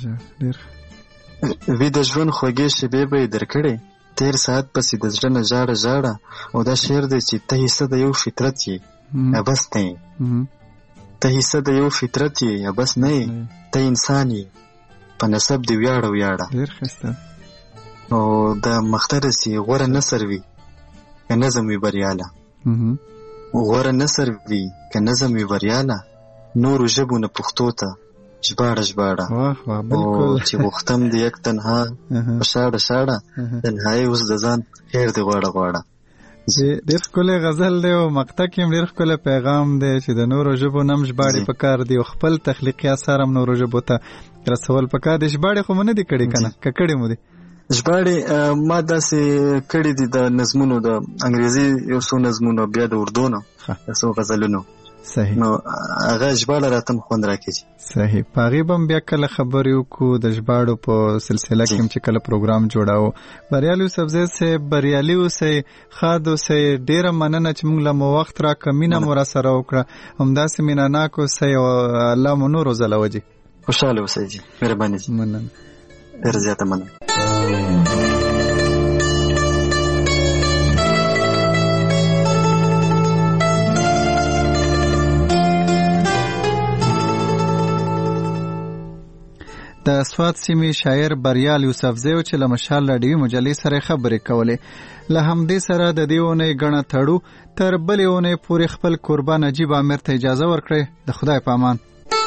وی د ژوند خوږې شېبې به یې درکړي، تېر ساعت پسې د زړه نه ژاړه ژاړه. او دا شعر دی چې ته حصه د یو فطرت یې بس نه یې، ته حصه د یو فطرت یې بس نه یې، ته انسان یې په نسب دې ویاړه ویاړه. او دا مختره سي غوره نثر وي که نظم وي بریاله، غوره نثر وي که نظم وي بریاله، نورو ژبو نه پښتو ته ژباړه ژباړه. او چې غوښتم د یک تنها په شاړه شاړه تنهایی اوس د ځان خیر دی غواړه غواړه. ډېر ښکلی غزل دی او مقطع کې هم ډېر ښکلی پیغام دی چې د نورو ژبو نه هم ژباړې پکار دي او خپل تخلیقي اثار هم نورو ژبو ته رسول پکار دي. ژباړې خو مو نه دي کړي که نه؟ که کړي مو دي ژباړې؟ ما داسې کړي دي د نظمونو، د انګریزي یو څو نظمونو، بیا د اردو نه یو څو غزلونو. صحیح. نو هغه ژباړه راته هم خوند راکړي. صحیح. په هغې به هم بیا کله خبرې وکړو د ژباړو په سلسله کې هم چې کله پروګرام جوړاو. بریالي صاحب صاحب بریالي اوسئ، ښاد اوسئ. ډېره مننه چې موږ له مو وخت راکړه، مینه مو راسره وکړه، همداسې مینه ناک اوسئ او الله مو نور وځلوه جي. خوشحاله اوسئ جي. مهرباني جي. مننه. ډېره زیاته مننه. د سوات سیمې شاعر بریال یوسفزی چې له مشال راډیوي مجلې سره خبرې کولې. له همدې سره د دې اونۍ ګڼه تړو، تر بلې اونۍ پورې خپل کوربه نجیب امیر ته اجازه ورکړئ. د خدای په امان.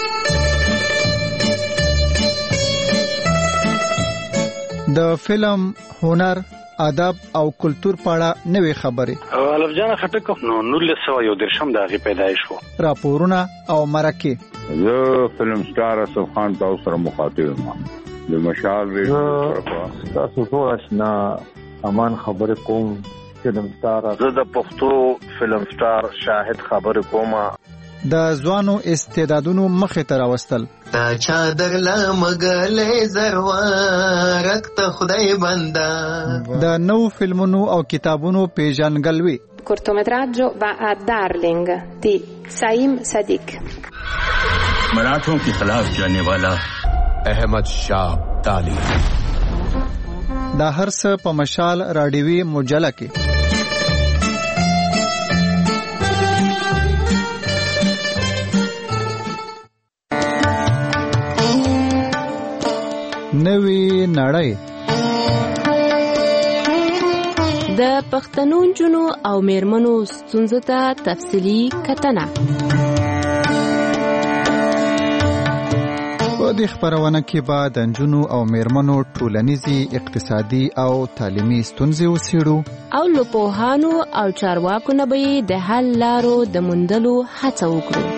د فلم، هنر، ادب او کلتور په اړه نوې خبرې. الف جان خټک نو 1913 د هغې پیدایش و. راپورونه او مرکې. زه فلم سټار اسف خان تاسو سره مخاطب یم. د مشال ریډیو طرفه تاسو ټول آشنا امان خبرې کوم. فلم سټار، زه د پښتو فلم سټار شاهد خبرې کوم. د ځوانو استعدادونو مخې ته راوستل. تا چادر لمګلې زروارک ته خدای بندا. د نو فلمونو او کتابونو پیژنګلوي. cortometraggio va a Darling di Saim Sadiq. मराठों के खिलाफ जाने वाला अहमद शाह अब्दाली. دا هر څه په مشال راډیوي مجله کې. نوی نړۍ د پښتنو نجونو او میرمنو ستونزو ته تفصیلي کتنه. په دې خبرونه کې به د نجونو او میرمنو ټولنیزي، اقتصادي او تعلیمي ستونزې وڅېړو او له پوهانو او چارواکو نه به د حل لارو د موندلو هڅه وکړو.